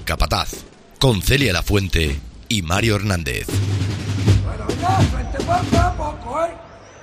Capataz, con Celia Lafuente y Mario Hernández. Bueno, ya, frente falta poco, ¿eh?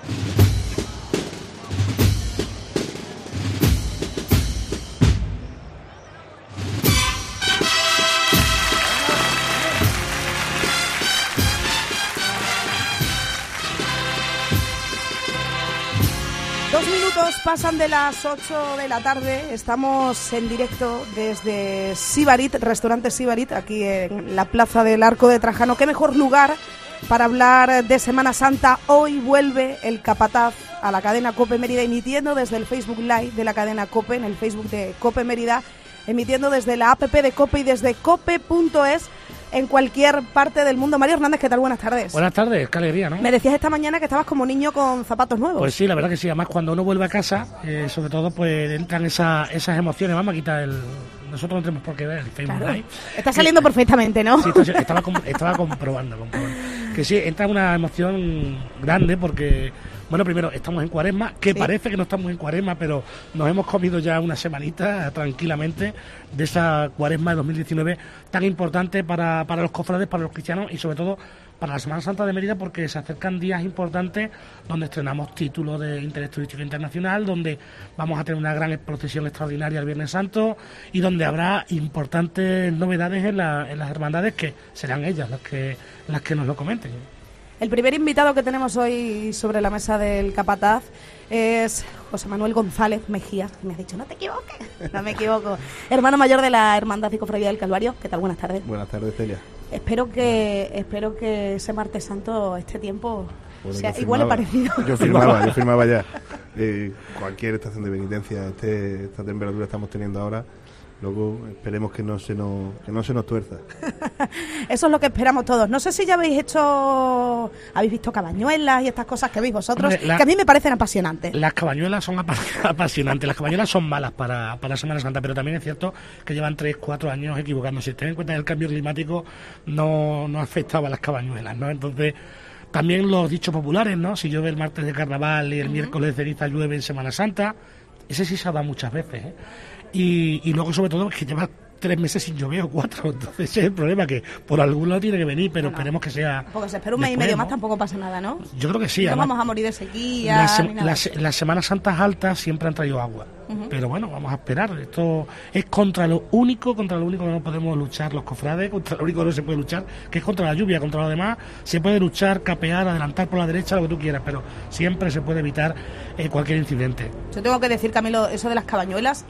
Pasan de las 8 de la tarde, estamos en directo desde Sibarit, restaurante Sibarit, aquí en la plaza del Arco de Trajano. Qué mejor lugar para hablar de Semana Santa. Hoy vuelve el Capataz a la cadena COPE Mérida, emitiendo desde el Facebook Live de la cadena COPE, en el Facebook de COPE Mérida, emitiendo desde la app de COPE y desde cope.es en cualquier parte del mundo. Mario Hernández, ¿qué tal? Buenas tardes. Buenas tardes, qué alegría, ¿no? Me decías esta mañana que estabas como niño con zapatos nuevos. Pues sí, la verdad que sí. Además, cuando uno vuelve a casa, sobre todo, pues entran esas emociones. Vamos a quitar nosotros no tenemos por qué ver el Facebook Live. Live. Está saliendo perfectamente, ¿no? Sí, estaba comprobando. Que sí, entra una emoción grande porque, bueno, primero, estamos en Cuaresma, que sí. Parece que no estamos en Cuaresma, pero nos hemos comido ya una semanita tranquilamente de esa Cuaresma de 2019 tan importante para los cofrades, para los cristianos y sobre todo para la Semana Santa de Mérida, porque se acercan días importantes donde estrenamos títulos de interés turístico internacional, donde vamos a tener una gran procesión extraordinaria el Viernes Santo y donde habrá importantes novedades en las hermandades, que serán ellas las que nos lo comenten. El primer invitado que tenemos hoy sobre la mesa del Capataz es José Manuel González Mejía. Me has dicho, no te equivoques. No me equivoco. Hermano mayor de la Hermandad y Cofradía del Calvario. ¿Qué tal? Buenas tardes. Buenas tardes, Celia. Espero que ese martes santo, este tiempo, sea igual o parecido. Yo firmaba ya. Cualquier estación de penitencia, esta temperatura que estamos teniendo ahora, luego esperemos que no se nos tuerza. Eso es lo que esperamos todos. No sé si ya habéis visto cabañuelas y estas cosas que veis vosotros, que a mí me parecen apasionantes. Las cabañuelas son apasionantes. Las cabañuelas son malas para Semana Santa, pero también es cierto que llevan 3-4 años equivocándose. Ten en cuenta que el cambio climático no afectaba a las cabañuelas, ¿no? Entonces, también los dichos populares, ¿no? Si llueve el martes de carnaval y el miércoles de ceniza llueve en Semana Santa, ese sí se ha dado muchas veces, ¿eh? Y luego, sobre todo, es que lleva 3 meses sin llover o 4, entonces ese es el problema, que por algún lado tiene que venir, pero esperemos que sea... Porque se espera un mes y medio más, tampoco pasa nada, ¿no? Yo creo que sí. No además, vamos a morir de sequía. Las Semanas Santas altas siempre han traído agua, pero bueno, vamos a esperar. Esto es contra lo único que no podemos luchar los cofrades, contra lo único que no se puede luchar, que es contra la lluvia. Contra lo demás se puede luchar, capear, adelantar por la derecha, lo que tú quieras, pero siempre se puede evitar cualquier incidente. Yo tengo que decir, Camilo, eso de las cabañuelas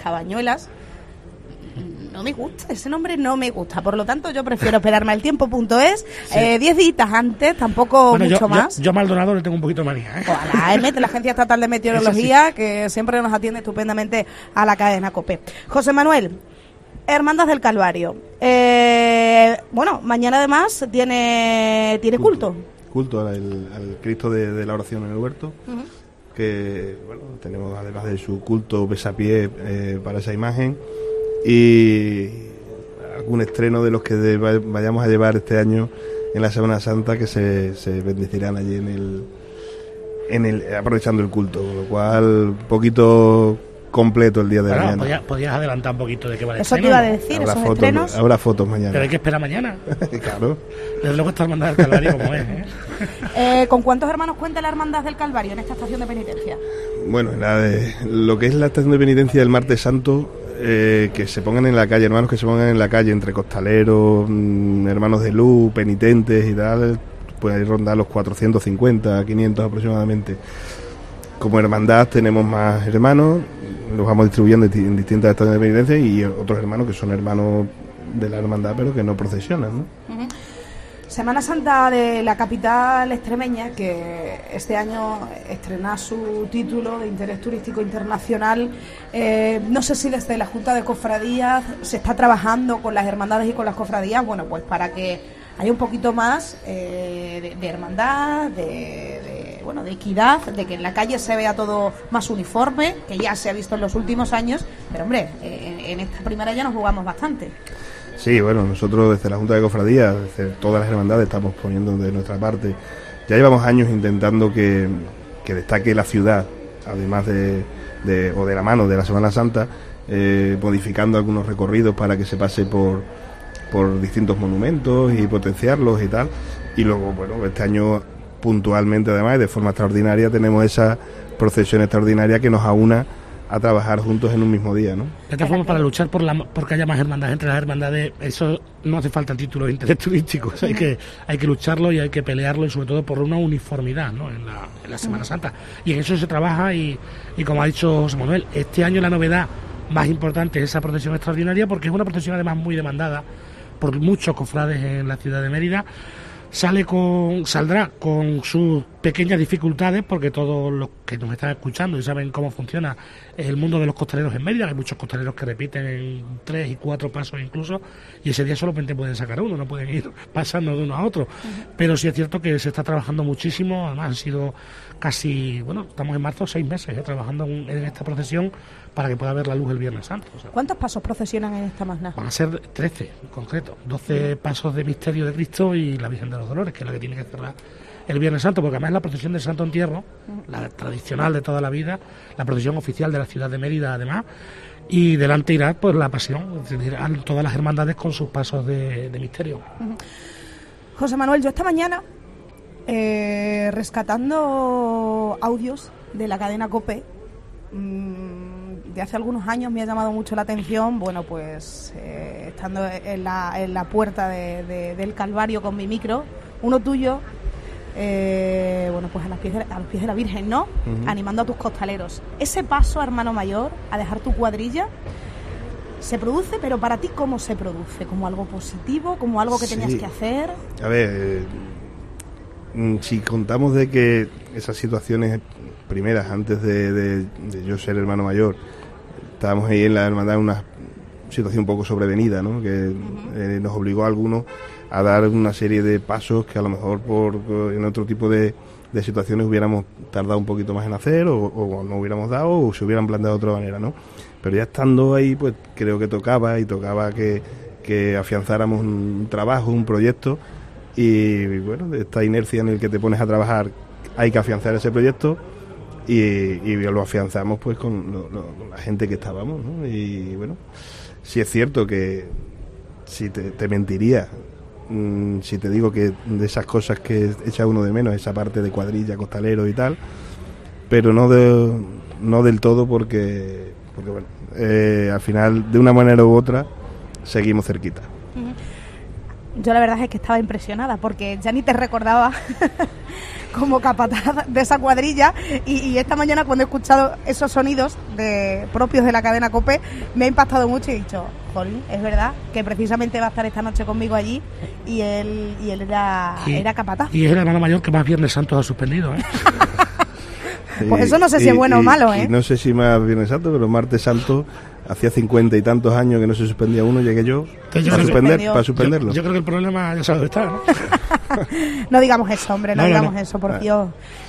no me gusta, ese nombre no me gusta, por lo tanto yo prefiero esperarme al tiempo.es, 10 días antes, tampoco mucho más. Yo a Maldonado le tengo un poquito de manía, ¿eh? O a la EMET, la Agencia Estatal de Meteorología, sí, que siempre nos atiende estupendamente a la cadena COPE. José Manuel, Hermandad del Calvario, mañana además tiene culto. Culto al Cristo de la Oración en el Huerto, que tenemos además de su culto besapié para esa imagen, y algún estreno de los que vayamos a llevar este año en la Semana Santa, que se bendecirán allí aprovechando el culto, con lo cual un poquito completo el día de mañana. Podías adelantar un poquito de qué va el Eso estreno. Te iba a decir, esos estrenos. Habrá fotos mañana. Pero hay que esperar mañana. Claro. Desde luego está Hermandad del Calvario como es, ¿eh? ¿Con cuántos hermanos cuenta la Hermandad del Calvario en esta estación de penitencia? Bueno, lo que es la estación de penitencia del Martes Santo, que se pongan en la calle, hermanos que se pongan en la calle, entre costaleros, hermanos de luz, penitentes y tal, puede rondar los 450, 500 aproximadamente. Como hermandad tenemos más hermanos, los vamos distribuyendo en distintas estaciones de penitencia, y otros hermanos que son hermanos de la hermandad pero que no procesionan, ¿no? Semana Santa de la capital extremeña, que este año estrena su título de interés turístico internacional. No sé si desde la Junta de Cofradías se está trabajando con las hermandades y con las cofradías, pues para que haya un poquito más de hermandad, de equidad, de que en la calle se vea todo más uniforme, que ya se ha visto en los últimos años, pero hombre, en esta primera ya nos jugamos bastante. Sí, nosotros desde la Junta de Cofradías, desde todas las hermandades, estamos poniendo de nuestra parte. Ya llevamos años intentando que destaque la ciudad, además de la mano de la Semana Santa, modificando algunos recorridos para que se pase por distintos monumentos y potenciarlos y tal. Y luego, bueno, este año puntualmente además y de forma extraordinaria tenemos esa procesión extraordinaria que nos aúna a trabajar juntos en un mismo día, ¿no? De esta forma, para luchar porque haya más hermandades entre las hermandades, eso no hace falta títulos de interés turístico, hay que lucharlo y hay que pelearlo, y sobre todo por una uniformidad, ¿no?, en la Semana Santa. Y en eso se trabaja y como ha dicho José Manuel, este año la novedad más importante es esa procesión extraordinaria, porque es una procesión además muy demandada por muchos cofrades en la ciudad de Mérida. Saldrá con sus pequeñas dificultades, porque todos los que nos están escuchando y saben cómo funciona el mundo de los costaleros en Mérida, hay muchos costaleros que repiten en 3 y 4 pasos incluso, y ese día solamente pueden sacar uno, no pueden ir pasando de uno a otro. Pero sí es cierto que se está trabajando muchísimo, además han sido casi, estamos en marzo, 6 meses trabajando en esta procesión para que pueda ver la luz el Viernes Santo. ¿Cuántos pasos procesionan en esta magna? Van a ser 13 en concreto, 12 pasos de misterio de Cristo y la Virgen de los Dolores, que es la que tiene que cerrar el Viernes Santo, porque además es la procesión del Santo Entierro, la tradicional de toda la vida, la procesión oficial de la ciudad de Mérida además, y delante irá pues la pasión, es decir, todas las hermandades con sus pasos de misterio. José Manuel, yo esta mañana rescatando audios de la cadena COPE, de hace algunos años me ha llamado mucho la atención, estando en la puerta del Calvario con mi micro, uno tuyo, pues a los pies de la Virgen, ¿no? Uh-huh. Animando a tus costaleros. Ese paso, hermano mayor, a dejar tu cuadrilla, se produce, pero para ti, ¿cómo se produce? ¿Como algo positivo? ¿Como algo que tenías que hacer? A ver, si contamos de que esas situaciones primeras, antes de yo ser hermano mayor, estábamos ahí en la hermandad en una situación un poco sobrevenida, ¿no?, que nos obligó a algunos a dar una serie de pasos que a lo mejor en otro tipo de situaciones hubiéramos tardado un poquito más en hacer o no hubiéramos dado o se hubieran planteado de otra manera, ¿no? Pero ya estando ahí, pues creo que tocaba que afianzáramos un trabajo, un proyecto, y bueno, de esta inercia en el que te pones a trabajar hay que afianzar ese proyecto y lo afianzamos pues con la gente que estábamos, ¿no? Y bueno, sí es cierto que si te mentiría si te digo que de esas cosas que echa uno de menos, esa parte de cuadrilla, costalero y tal, pero no del todo porque bueno, al final de una manera u otra seguimos cerquita. Yo la verdad es que estaba impresionada porque ya ni te recordaba como capataz de esa cuadrilla y esta mañana cuando he escuchado esos sonidos propios de la cadena COPE me ha impactado mucho y he dicho, jolín, es verdad que precisamente va a estar esta noche conmigo allí y él era capataz. Y es el hermano mayor que más Viernes Santos ha suspendido, ¿eh? Pues eso no sé si es bueno o malo, ¿eh? Y no sé si más Viernes Santo, pero Martes Santo hacía 50 y tantos años que no se suspendía uno, llegué yo para suspenderlo. Yo creo que el problema ya sabe dónde está, ¿no? No digamos eso, hombre, no digamos eso, por Dios.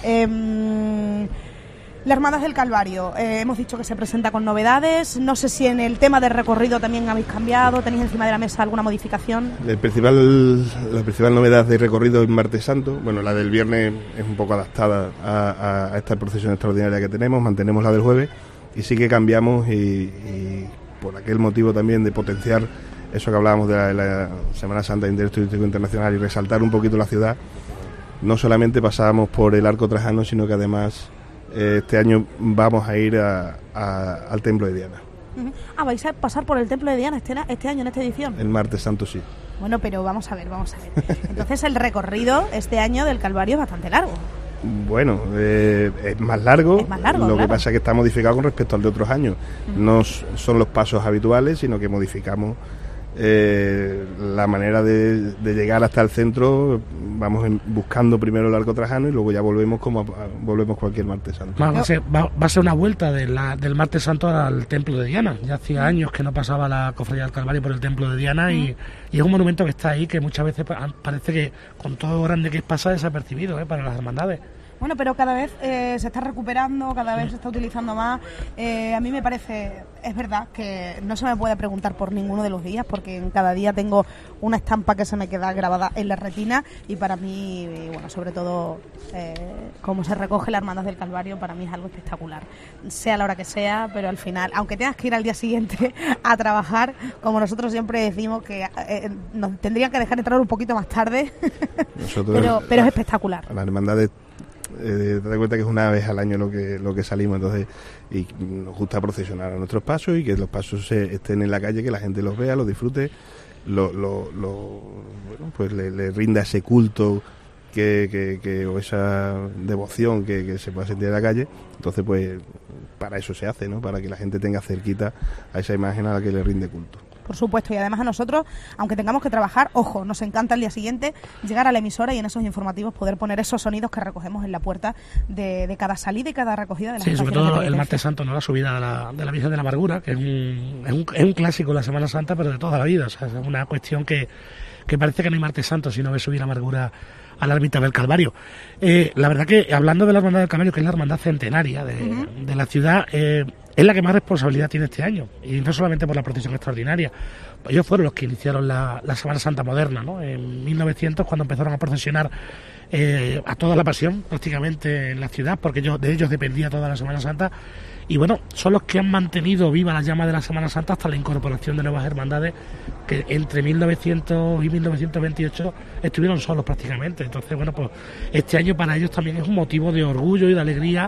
Las Hermanas del Calvario, hemos dicho que se presenta con novedades. No sé si en el tema del recorrido también habéis cambiado, tenéis encima de la mesa alguna modificación. La principal novedad de recorrido es Martes Santo. Bueno, la del viernes es un poco adaptada a esta procesión extraordinaria que tenemos. Mantenemos la del jueves y sí que cambiamos y por aquel motivo también de potenciar eso que hablábamos de la Semana Santa de Interés Turístico Internacional y resaltar un poquito la ciudad. No solamente pasábamos por el Arco Trajano, sino que además este año vamos a ir al Templo de Diana. ¿Vais a pasar por el Templo de Diana este año, en esta edición? El Martes Santo sí. Bueno, pero vamos a ver. Entonces el recorrido este año del Calvario es bastante largo. Bueno, es más largo. Lo que pasa es que está modificado con respecto al de otros años. No son los pasos habituales, sino que modificamos la manera de llegar hasta el centro. Vamos buscando primero el Arco Trajano y luego ya volvemos cualquier Martes Santo. Va a ser una vuelta del Martes Santo al Templo de Diana. Ya hacía años que no pasaba la Cofradía del Calvario por el Templo de Diana y es un monumento que está ahí, que muchas veces parece que con todo lo grande que es pasa desapercibido para las hermandades. Bueno, pero cada vez se está recuperando, cada vez se está utilizando más. A mí me parece, es verdad que no se me puede preguntar por ninguno de los días, porque en cada día tengo una estampa que se me queda grabada en la retina, y para mí, bueno, sobre todo cómo se recoge la Hermandad del Calvario, para mí es algo espectacular. Sea la hora que sea, pero al final, aunque tengas que ir al día siguiente a trabajar, como nosotros siempre decimos que nos tendrían que dejar entrar un poquito más tarde, pero es espectacular. Las hermandades, te das cuenta que es una vez al año lo que salimos, entonces, y nos gusta procesionar a nuestros pasos y que los pasos estén en la calle, que la gente los vea, los disfrute, bueno, pues le rinda ese culto o esa devoción que se pueda sentir en la calle. Entonces, pues para eso se hace, ¿no? Para que la gente tenga cerquita a esa imagen a la que le rinde culto. Por supuesto, y además a nosotros, aunque tengamos que trabajar, ojo, nos encanta el día siguiente llegar a la emisora y en esos informativos poder poner esos sonidos que recogemos en la puerta de cada salida y cada recogida de las Sí, sobre estaciones todo de el martes santo, ¿no? La subida de la Virgen de la Amargura, que es un clásico de la Semana Santa, pero de toda la vida. O sea, es una cuestión que parece que no hay martes santo si no ves subir la Amargura a la ermita del Calvario. La verdad que, hablando de la Hermandad del Calvario, que es la hermandad centenaria de la ciudad, es la que más responsabilidad tiene este año, y no solamente por la procesión extraordinaria. Ellos fueron los que iniciaron la Semana Santa moderna, ¿no? En 1900, cuando empezaron a procesionar a toda la pasión prácticamente en la ciudad, porque de ellos dependía toda la Semana Santa. Y bueno, son los que han mantenido viva la llama de la Semana Santa hasta la incorporación de nuevas hermandades, que entre 1900 y 1928 estuvieron solos prácticamente. Entonces, bueno, pues este año para ellos también es un motivo de orgullo y de alegría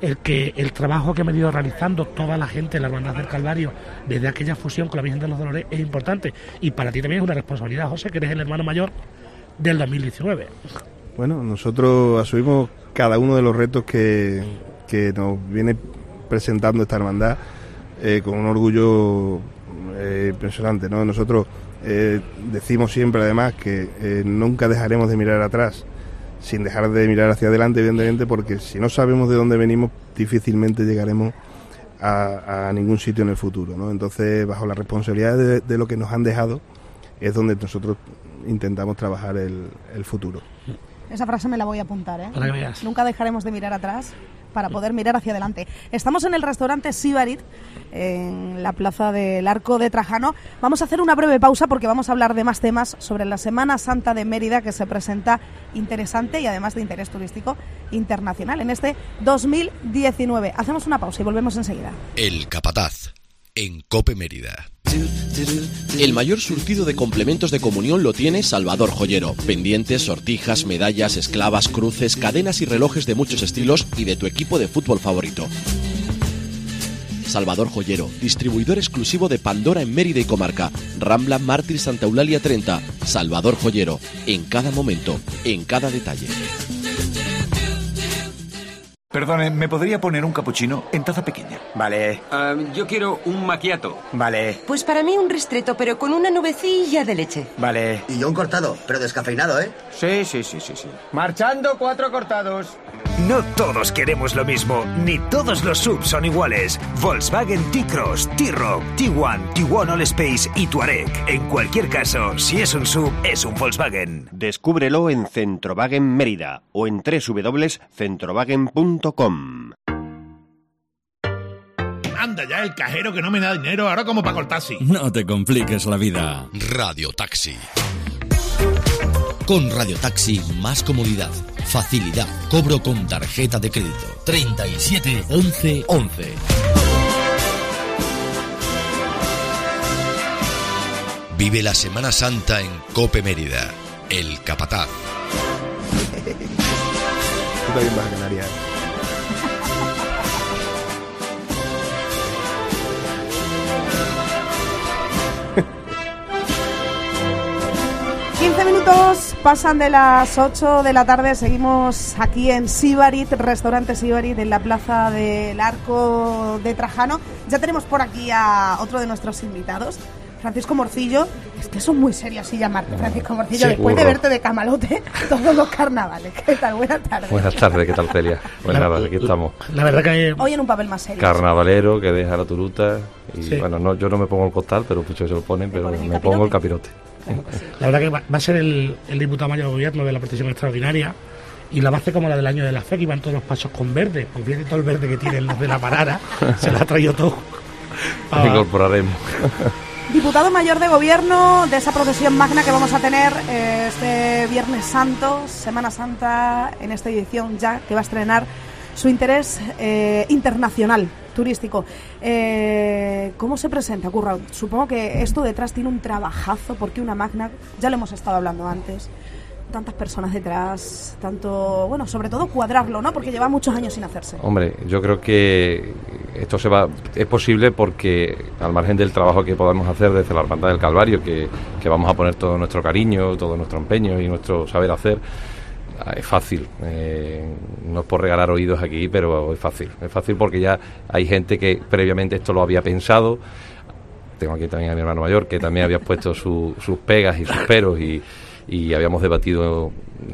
el trabajo que han venido realizando toda la gente en la Hermandad del Calvario desde aquella fusión con la Virgen de los Dolores es importante. Y para ti también es una responsabilidad, José, que eres el hermano mayor del 2019. Bueno, nosotros asumimos cada uno de los retos que nos viene presentando esta hermandad con un orgullo impresionante, ¿no? Nosotros decimos siempre, además, que nunca dejaremos de mirar atrás sin dejar de mirar hacia adelante, evidentemente, porque si no sabemos de dónde venimos, difícilmente llegaremos a ningún sitio en el futuro, ¿no? Entonces, bajo la responsabilidad de lo que nos han dejado, es donde nosotros intentamos trabajar el futuro. Esa frase me la voy a apuntar, ¿eh? Para que veas. Nunca dejaremos de mirar atrás para poder mirar hacia adelante. Estamos en el restaurante Sibarit, en la plaza del Arco de Trajano. Vamos a hacer una breve pausa porque vamos a hablar de más temas sobre la Semana Santa de Mérida, que se presenta interesante y además de interés turístico internacional en este 2019. Hacemos una pausa y volvemos enseguida. El Capataz, en COPE Mérida. El mayor surtido de complementos de comunión lo tiene Salvador Joyero. Pendientes, sortijas, medallas, esclavas, cruces, cadenas y relojes de muchos estilos y de tu equipo de fútbol favorito. Salvador Joyero, distribuidor exclusivo de Pandora en Mérida y comarca. Rambla Mártir Santa Eulalia 30. Salvador Joyero, en cada momento, en cada detalle. Perdone, ¿me podría poner un cappuccino en taza pequeña? Vale. Yo quiero un macchiato. Vale. Pues para mí un ristretto, pero con una nubecilla de leche. Vale. Y yo un cortado, pero descafeinado, ¿eh? Sí. Marchando 4 cortados. No todos queremos lo mismo, ni todos los SUV son iguales. Volkswagen T-Cross, T-Roc, T1, T1 All Space y Touareg. En cualquier caso, si es un SUV, es un Volkswagen. Descúbrelo en Centrowagen Mérida o en www.centrowagen.com. Anda ya, el cajero que no me da dinero, ahora como para cortar taxi. No te compliques la vida. Radio Taxi. Con Radio Taxi, más comodidad, facilidad, cobro con tarjeta de crédito. 37 11 11. Vive la Semana Santa en COPE Mérida. El Capataz. Tú también vas a Canarias. 15 minutos pasan de las 8 de la tarde, seguimos aquí en Sibarit, restaurante Sibarit, en la plaza del Arco de Trajano. Ya tenemos por aquí a otro de nuestros invitados, Francisco Morcillo. Es que son muy serios así llamarte Francisco Morcillo, después de verte de camalote todos los carnavales. ¿Qué tal? Buenas tardes. Buenas tardes, ¿qué tal, Celia? Pues nada, aquí estamos. La verdad que hoy en un papel más serio. Carnavalero que deja la turuta y sí. Bueno, no, yo no me pongo el costal, pero muchos se lo ponen, pero me pongo el capirote. Claro que sí. La verdad que va a ser el diputado mayor de gobierno de la protección extraordinaria y la base como la del año de la fe, que iban todos los pasos con verde, pues viene todo el verde que tienen los de la Parara, se lo ha traído todo. Incorporaremos. Diputado mayor de gobierno de esa procesión magna que vamos a tener este Viernes Santo, Semana Santa, en esta edición ya que va a estrenar su interés internacional turístico. ¿Cómo se presenta, Curro? Supongo que esto detrás tiene un trabajazo, porque una magna, ya lo hemos estado hablando antes, tantas personas detrás, tanto, bueno, sobre todo cuadrarlo, ¿no? Porque lleva muchos años sin hacerse. Hombre, yo creo que esto es posible porque, al margen del trabajo que podamos hacer desde la Hermandad del Calvario, que vamos a poner todo nuestro cariño, todo nuestro empeño y nuestro saber hacer, es fácil. No es por regalar oídos aquí, pero es fácil porque ya hay gente que previamente esto lo había pensado. Tengo aquí también a mi hermano mayor, que también había puesto sus pegas y sus peros, y habíamos debatido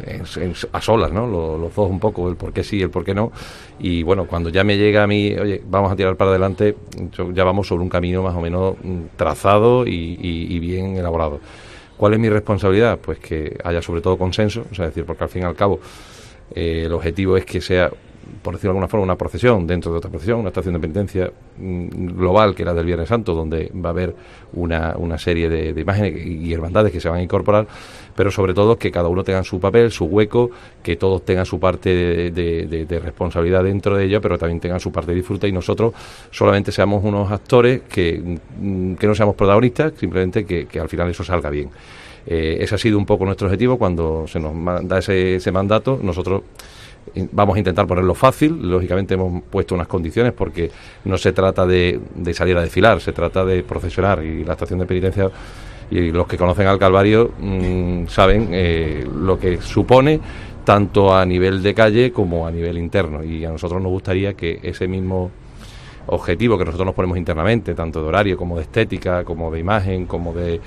a solas, ¿no? Los dos un poco, el por qué sí y el por qué no. Y bueno, cuando ya me llega a mí, oye, vamos a tirar para adelante, ya vamos sobre un camino más o menos trazado y bien elaborado. ¿Cuál es mi responsabilidad? Pues que haya sobre todo consenso, o sea, decir, porque al fin y al cabo el objetivo es que sea, por decirlo de alguna forma, una procesión dentro de otra procesión, una estación de penitencia global, que era del Viernes Santo, donde va a haber una serie de imágenes y hermandades que se van a incorporar, pero sobre todo que cada uno tenga su papel, su hueco, que todos tengan su parte de responsabilidad dentro de ello, pero también tengan su parte de disfrute, y nosotros solamente seamos unos actores que no seamos protagonistas, simplemente que al final eso salga bien. Ese ha sido un poco nuestro objetivo cuando se nos da ese mandato. Nosotros vamos a intentar ponerlo fácil. Lógicamente hemos puesto unas condiciones, porque no se trata de salir a desfilar, se trata de procesionar, y la estación de penitencia, y los que conocen al Calvario saben lo que supone, tanto a nivel de calle como a nivel interno, y a nosotros nos gustaría que ese mismo objetivo que nosotros nos ponemos internamente, tanto de horario como de estética, como de imagen, como de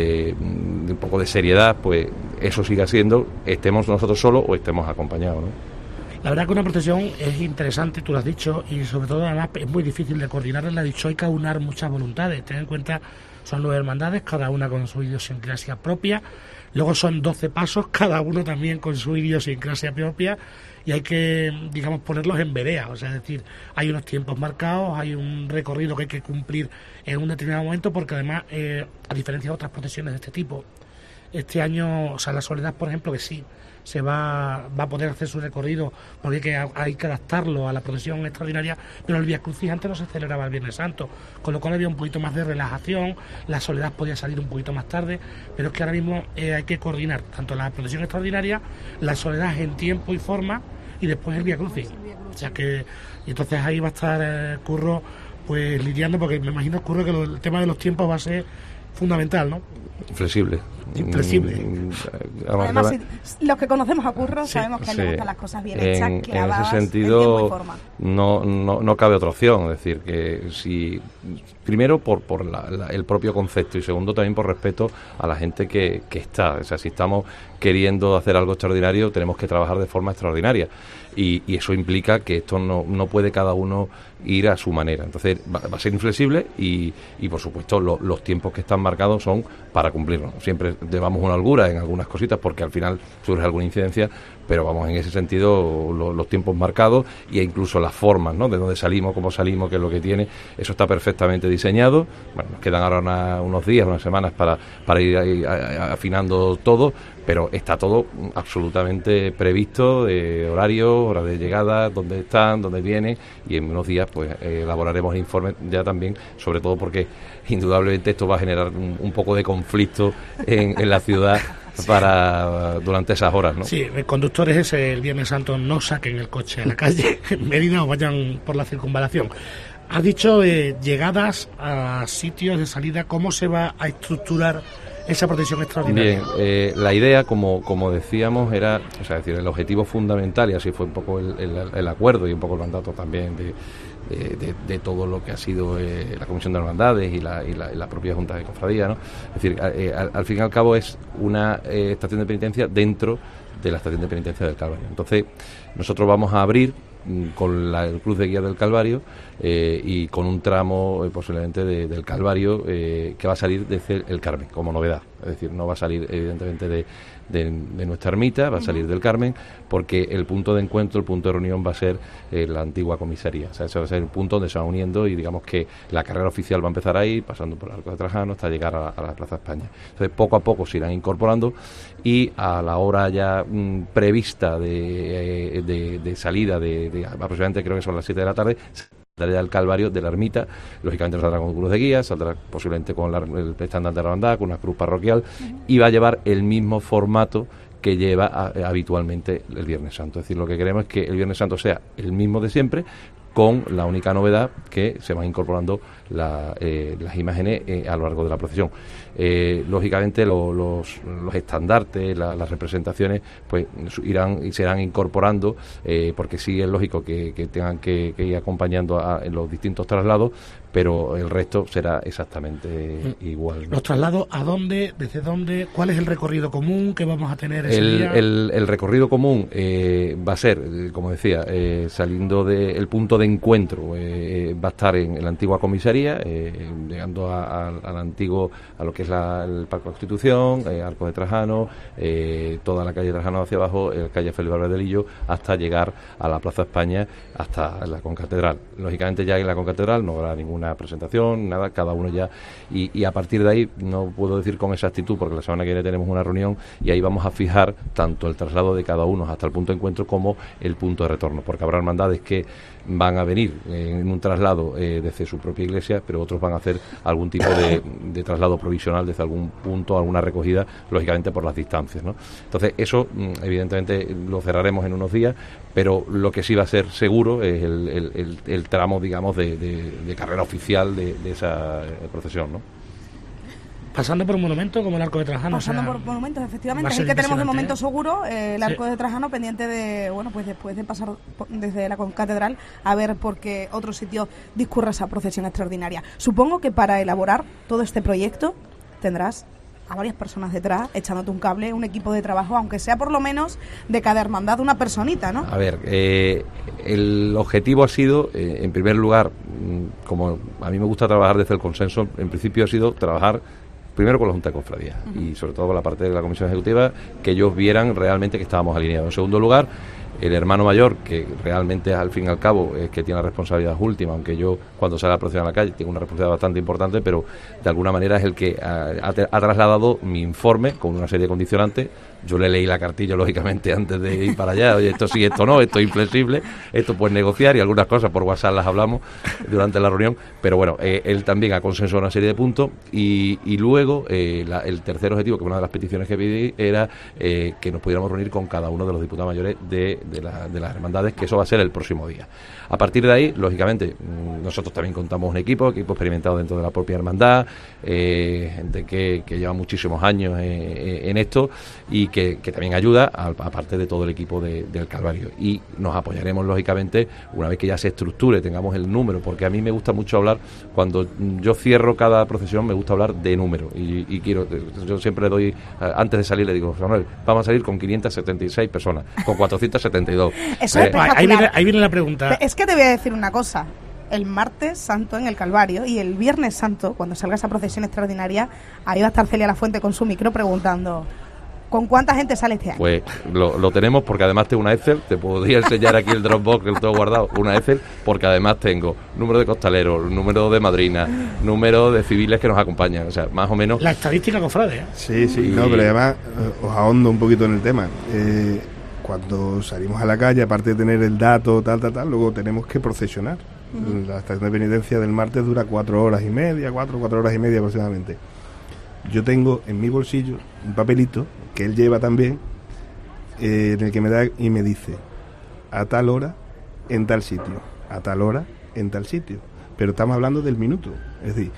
un poco de seriedad, pues eso siga siendo, estemos nosotros solos o estemos acompañados, ¿no? La verdad que una procesión es interesante, tú lo has dicho, y sobre todo además es muy difícil de coordinar, la dicho, hay que aunar muchas voluntades. Ten en cuenta, son 9 hermandades, cada una con su idiosincrasia propia, luego son 12 pasos, cada uno también con su idiosincrasia propia, y hay que, digamos, ponerlos en vereda, o sea, es decir, hay unos tiempos marcados, hay un recorrido que hay que cumplir en un determinado momento, porque además, a diferencia de otras procesiones de este tipo, este año, o sea, la Soledad, por ejemplo, que sí, se va a poder hacer su recorrido, porque hay que adaptarlo a la procesión extraordinaria, pero el Vía Crucis antes no se celebraba el Viernes Santo, con lo cual había un poquito más de relajación, la Soledad podía salir un poquito más tarde, pero es que ahora mismo hay que coordinar tanto la procesión extraordinaria, la Soledad en tiempo y forma, y después el Vía Crucis. O sea que, y entonces ahí va a estar Curro pues lidiando, porque me imagino, Curro, que el tema de los tiempos va a ser fundamental, ¿no? Inflexible. Además, los que conocemos a Curro sabemos que a él le gustan las cosas bien hechas, clavadas, en ese sentido no cabe otra opción. Es decir, que si primero por el propio concepto, y segundo también por respeto a la gente que está. O sea, si estamos queriendo hacer algo extraordinario, tenemos que trabajar de forma extraordinaria, y eso implica que esto no puede cada uno ir a su manera. Entonces va a ser inflexible, y por supuesto los tiempos que están marcados son para cumplirlos. Siempre llevamos una holgura en algunas cositas porque al final surge alguna incidencia, pero vamos, en ese sentido los tiempos marcados, e incluso las formas, ¿no? De dónde salimos, cómo salimos, qué es lo que tiene, eso está perfectamente diseñado. Bueno, nos quedan ahora unos días, unas semanas para ir afinando todo, pero está todo absolutamente previsto, de horario, horas de llegada, dónde están, dónde vienen, y en unos días pues elaboraremos el informe ya también, sobre todo porque indudablemente esto va a generar un poco de conflicto en la ciudad durante esas horas, ¿no? Sí, conductores el Viernes Santo no saquen el coche a la calle en Mérida o vayan por la circunvalación. Has dicho llegadas a sitios de salida, ¿cómo se va a estructurar esa protección extraordinaria? Bien, la idea, como decíamos, era, o sea, es decir, el objetivo fundamental, y así fue un poco el acuerdo y un poco el mandato también de todo lo que ha sido la Comisión de Hermandades y la propia Junta de Cofradía, ¿no? Es decir, al fin y al cabo es una estación de penitencia dentro de la estación de penitencia del Calvario. Entonces, nosotros vamos a abrir con el Cruz de Guía del Calvario y con un tramo posiblemente del Calvario que va a salir desde el Carmen como novedad. Es decir, no va a salir evidentemente de nuestra ermita, va a salir del Carmen, porque el punto de encuentro, el punto de reunión va a ser la antigua comisaría. O sea, ese va a ser el punto donde se van uniendo y digamos que la carrera oficial va a empezar ahí, pasando por el Arco de Trajano hasta llegar a la Plaza España. Entonces, poco a poco se irán incorporando y a la hora ya prevista de salida, aproximadamente creo que son las 7 de la tarde, saldrá del Calvario de la ermita, lógicamente saldrá con cruz de guía, saldrá posiblemente con el estandarte de la hermandad, con una cruz parroquial, y va a llevar el mismo formato que lleva habitualmente el Viernes Santo. Es decir, lo que queremos es que el Viernes Santo sea el mismo de siempre, con la única novedad que se van incorporando las imágenes a lo largo de la procesión. Lógicamente los estandartes, las representaciones, pues irán y se irán incorporando, porque sí es lógico que tengan que ir acompañando en los distintos traslados, pero el resto será exactamente igual, ¿no? ¿Los traslados a dónde, desde dónde, cuál es el recorrido común que vamos a tener ese día? El recorrido común va a ser, como decía, saliendo del punto de encuentro, va a estar en la antigua comisaría, llegando al antiguo, a lo que es el Parque Constitución, Arco de Trajano, toda la calle Trajano hacia abajo, calle Felipe Álvarez de Lillo, hasta llegar a la Plaza España, hasta la Concatedral. Lógicamente ya en la Concatedral no habrá ninguna presentación, nada, cada uno ya, y a partir de ahí no puedo decir con exactitud porque la semana que viene tenemos una reunión y ahí vamos a fijar tanto el traslado de cada uno hasta el punto de encuentro como el punto de retorno, porque habrá hermandades que van a venir en un traslado desde su propia iglesia, pero otros van a hacer algún tipo de traslado provisional desde algún punto, alguna recogida, lógicamente por las distancias, ¿no? Entonces eso evidentemente lo cerraremos en unos días, pero lo que sí va a ser seguro es el tramo, digamos, de carrera oficial de esa procesión, ¿no? Pasando por un monumento como el Arco de Trajano. Pasando por monumentos, efectivamente. Es el que tenemos de momento seguro, el Arco de Trajano, pendiente de, bueno, pues después de pasar desde la Concatedral a ver por qué otro sitio discurre esa procesión extraordinaria. Supongo que para elaborar todo este proyecto tendrás a varias personas detrás, echándote un cable, un equipo de trabajo, aunque sea por lo menos de cada hermandad una personita, ¿no? A ver, el objetivo ha sido, en primer lugar, como a mí me gusta trabajar desde el consenso, en principio ha sido trabajar primero con la Junta de Cofradías y sobre todo con la parte de la Comisión Ejecutiva, que ellos vieran realmente que estábamos alineados. En segundo lugar, el hermano mayor, que realmente al fin y al cabo es que tiene la responsabilidad última, aunque yo cuando sale a procesión a la calle tengo una responsabilidad bastante importante, pero de alguna manera es el que ha trasladado mi informe con una serie de condicionantes. Yo le leí la cartilla, lógicamente, antes de ir para allá. Oye, esto sí, esto no, esto es inflexible, esto puedes negociar, y algunas cosas por WhatsApp las hablamos durante la reunión. Pero bueno, él también ha consensuado una serie de puntos y luego el tercer objetivo, que una de las peticiones que pedí, era que nos pudiéramos reunir con cada uno de los diputados mayores de las hermandades, que eso va a ser el próximo día. A partir de ahí, lógicamente, nosotros también contamos un equipo experimentado dentro de la propia hermandad, gente que lleva muchísimos años en esto y que también ayuda, aparte de todo el equipo del Calvario. Y nos apoyaremos, lógicamente, una vez que ya se estructure, tengamos el número, porque a mí me gusta mucho hablar, cuando yo cierro cada procesión, me gusta hablar de número. Y yo siempre doy, antes de salir, le digo, Manuel, vamos a salir con 576 personas, con 472. Eso es espectacular. Ahí viene la pregunta. Es que te voy a decir una cosa. El martes santo en el Calvario y el viernes santo, cuando salga esa procesión extraordinaria, ahí va a estar Celia Lafuente con su micro preguntando: ¿con cuánta gente sale este año? Pues lo tenemos, porque además tengo una Excel, te podría enseñar aquí el Dropbox que lo tengo guardado, una Excel, porque además tengo número de costaleros, número de madrinas, número de civiles que nos acompañan, o sea, más o menos... La estadística cofrade, ¿eh? Sí, no, pero además os ahondo un poquito en el tema. Cuando salimos a la calle, aparte de tener el dato, tal, luego tenemos que procesionar. La estación de penitencia del martes dura 4 horas y media aproximadamente. Yo tengo en mi bolsillo un papelito que él lleva también, en el que me da y me dice: a tal hora en tal sitio, a tal hora en tal sitio. Pero estamos hablando del minuto, es decir,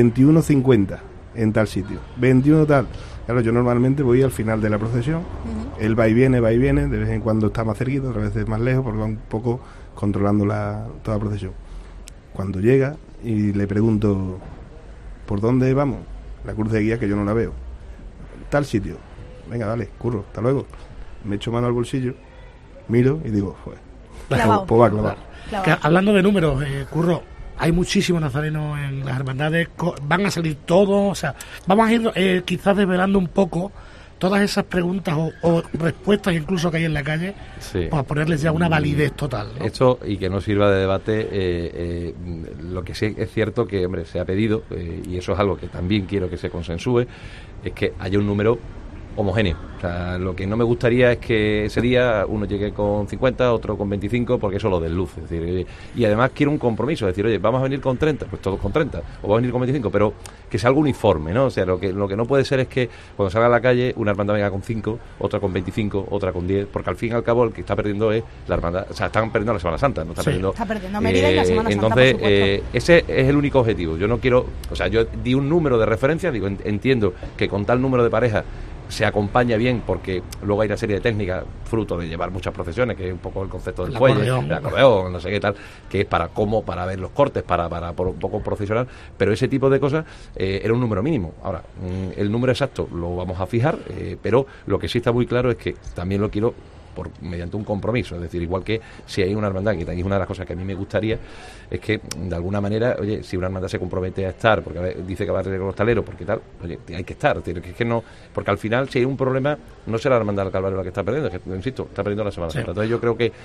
21:50 en tal sitio, 21 tal. Claro, yo normalmente voy al final de la procesión, él va y viene, de vez en cuando está más cerquita, otra vez más lejos, porque va un poco controlando toda la procesión. Cuando llega y le pregunto: ¿por dónde vamos? La cruz de guía, que yo no la veo. Tal sitio. Venga, dale, curro, hasta luego. Me echo mano al bolsillo, miro y digo, pues va a clavar. Hablando de números, Curro, hay muchísimos nazarenos en las hermandades, van a salir todos, o sea, vamos a ir quizás desvelando un poco todas esas preguntas o respuestas incluso que hay en la calle, para ponerles ya una validez total, ¿no? Esto, y que no sirva de debate, lo que sí es cierto que, hombre, se ha pedido, y eso es algo que también quiero que se consensúe, es que haya un número homogéneo. O sea, lo que no me gustaría es que ese día uno llegue con 50, otro con 25, porque eso lo desluce. Es decir, y además quiero un compromiso, es decir, oye, vamos a venir con 30, pues todos con 30, o vamos a venir con 25, pero que sea algo uniforme, ¿no? O sea, lo que no puede ser es que cuando salga a la calle una hermandad venga con 5, otra con 25, otra con 10, porque al fin y al cabo el que está perdiendo es la hermandad, o sea, están perdiendo la Semana Santa, no está perdiendo... Está perdiendo Mérida y la Semana Santa, entonces, por supuesto. ese es el único objetivo. Yo no quiero, o sea, yo di un número de referencia, digo, entiendo que con tal número de parejas se acompaña bien, porque luego hay una serie de técnicas fruto de llevar muchas procesiones, que es un poco el concepto del fuelle, el acordeón, no sé qué tal, que es para ver los cortes, para por un poco procesional, pero ese tipo de cosas era un número mínimo. Ahora, el número exacto lo vamos a fijar, pero lo que sí está muy claro es que también lo quiero mediante un compromiso, es decir, igual que si hay una hermandad, que es una de las cosas que a mí me gustaría, es que de alguna manera, oye, si una hermandad se compromete a estar, porque dice que va a tener costalero, porque tal, oye, hay que estar, es que no, porque al final si hay un problema, no será la hermandad del Calvario la que está perdiendo, es que, insisto, está perdiendo la Semana Santa. Entonces yo creo que,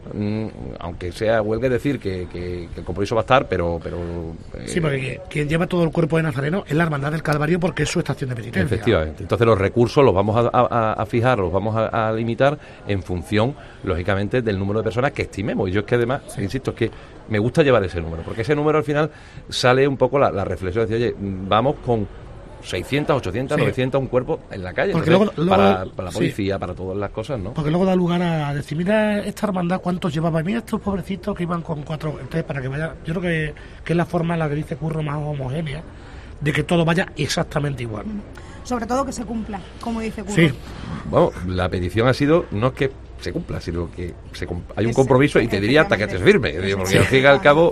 aunque sea, huelgue decir que el compromiso va a estar, pero sí, porque quien lleva todo el cuerpo de Nazareno es la hermandad del Calvario, porque es su estación de penitencia. Efectivamente. Entonces los recursos los vamos a fijar, los vamos a limitar en función, lógicamente, del número de personas que estimemos. Y yo es que además, insisto, es que me gusta llevar ese número, porque ese número al final sale un poco la reflexión de decir, oye, vamos con 600, 800, 900 un cuerpo en la calle. Porque entonces, luego, para la policía, para todas las cosas, ¿no? Porque luego da lugar a decir, mira esta hermandad cuántos llevaba, mira estos pobrecitos que iban con 4. Entonces, para que vaya, yo creo que es la forma en la que dice Curro más homogénea, de que todo vaya exactamente igual. Sobre todo que se cumpla, como dice Curro. Sí. Bueno, la petición ha sido, no es que se cumpla, sino que hay un compromiso, y te diría hasta que se firme, porque al fin y al cabo,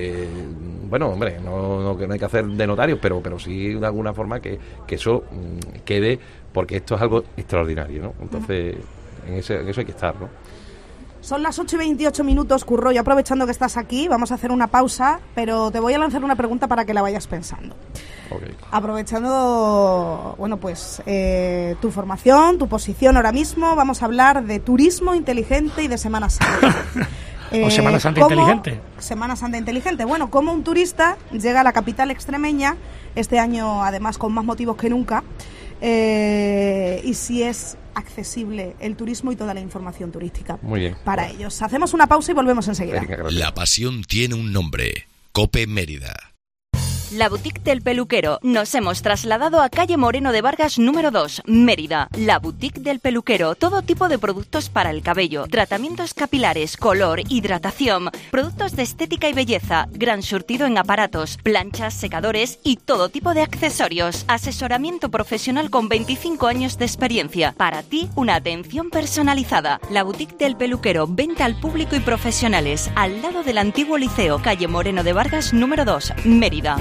bueno, hombre, no hay que hacer de notarios, pero sí de alguna forma que eso quede, porque esto es algo extraordinario, ¿no? Entonces, en eso hay que estar, ¿no? Son las 8:28, Curro, y aprovechando que estás aquí, vamos a hacer una pausa, pero te voy a lanzar una pregunta para que la vayas pensando. Okay. Aprovechando, bueno, pues tu formación, tu posición ahora mismo, vamos a hablar de turismo inteligente y de Semana Santa. ¿O Semana Santa inteligente? Semana Santa inteligente. Bueno, como un turista llega a la capital extremeña, este año además con más motivos que nunca, y si es accesible el turismo y toda la información turística. Muy bien, para ellos. Hacemos una pausa y volvemos enseguida. La pasión tiene un nombre: Cope Mérida. La Boutique del Peluquero. Nos hemos trasladado a calle Moreno de Vargas número 2, Mérida. La Boutique del Peluquero. Todo tipo de productos para el cabello, tratamientos capilares, color, hidratación, productos de estética y belleza, gran surtido en aparatos, planchas, secadores y todo tipo de accesorios. Asesoramiento profesional con 25 años de experiencia. Para ti, una atención personalizada. La Boutique del Peluquero. Venta al público y profesionales. Al lado del antiguo liceo, calle Moreno de Vargas número 2, Mérida.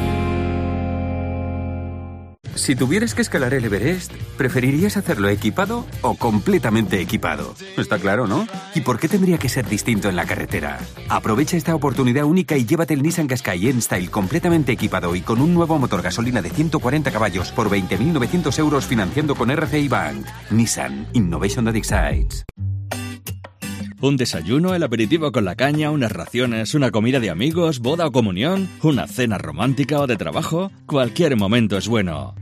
Si tuvieras que escalar el Everest, ¿preferirías hacerlo equipado o completamente equipado? Está claro, ¿no? ¿Y por qué tendría que ser distinto en la carretera? Aprovecha esta oportunidad única y llévate el Nissan Qashqai N-Style completamente equipado y con un nuevo motor gasolina de 140 caballos por 20.900 euros financiando con RCI Bank. Nissan Innovation that excites. Un desayuno, el aperitivo con la caña, unas raciones, una comida de amigos, boda o comunión, una cena romántica o de trabajo. Cualquier momento es bueno.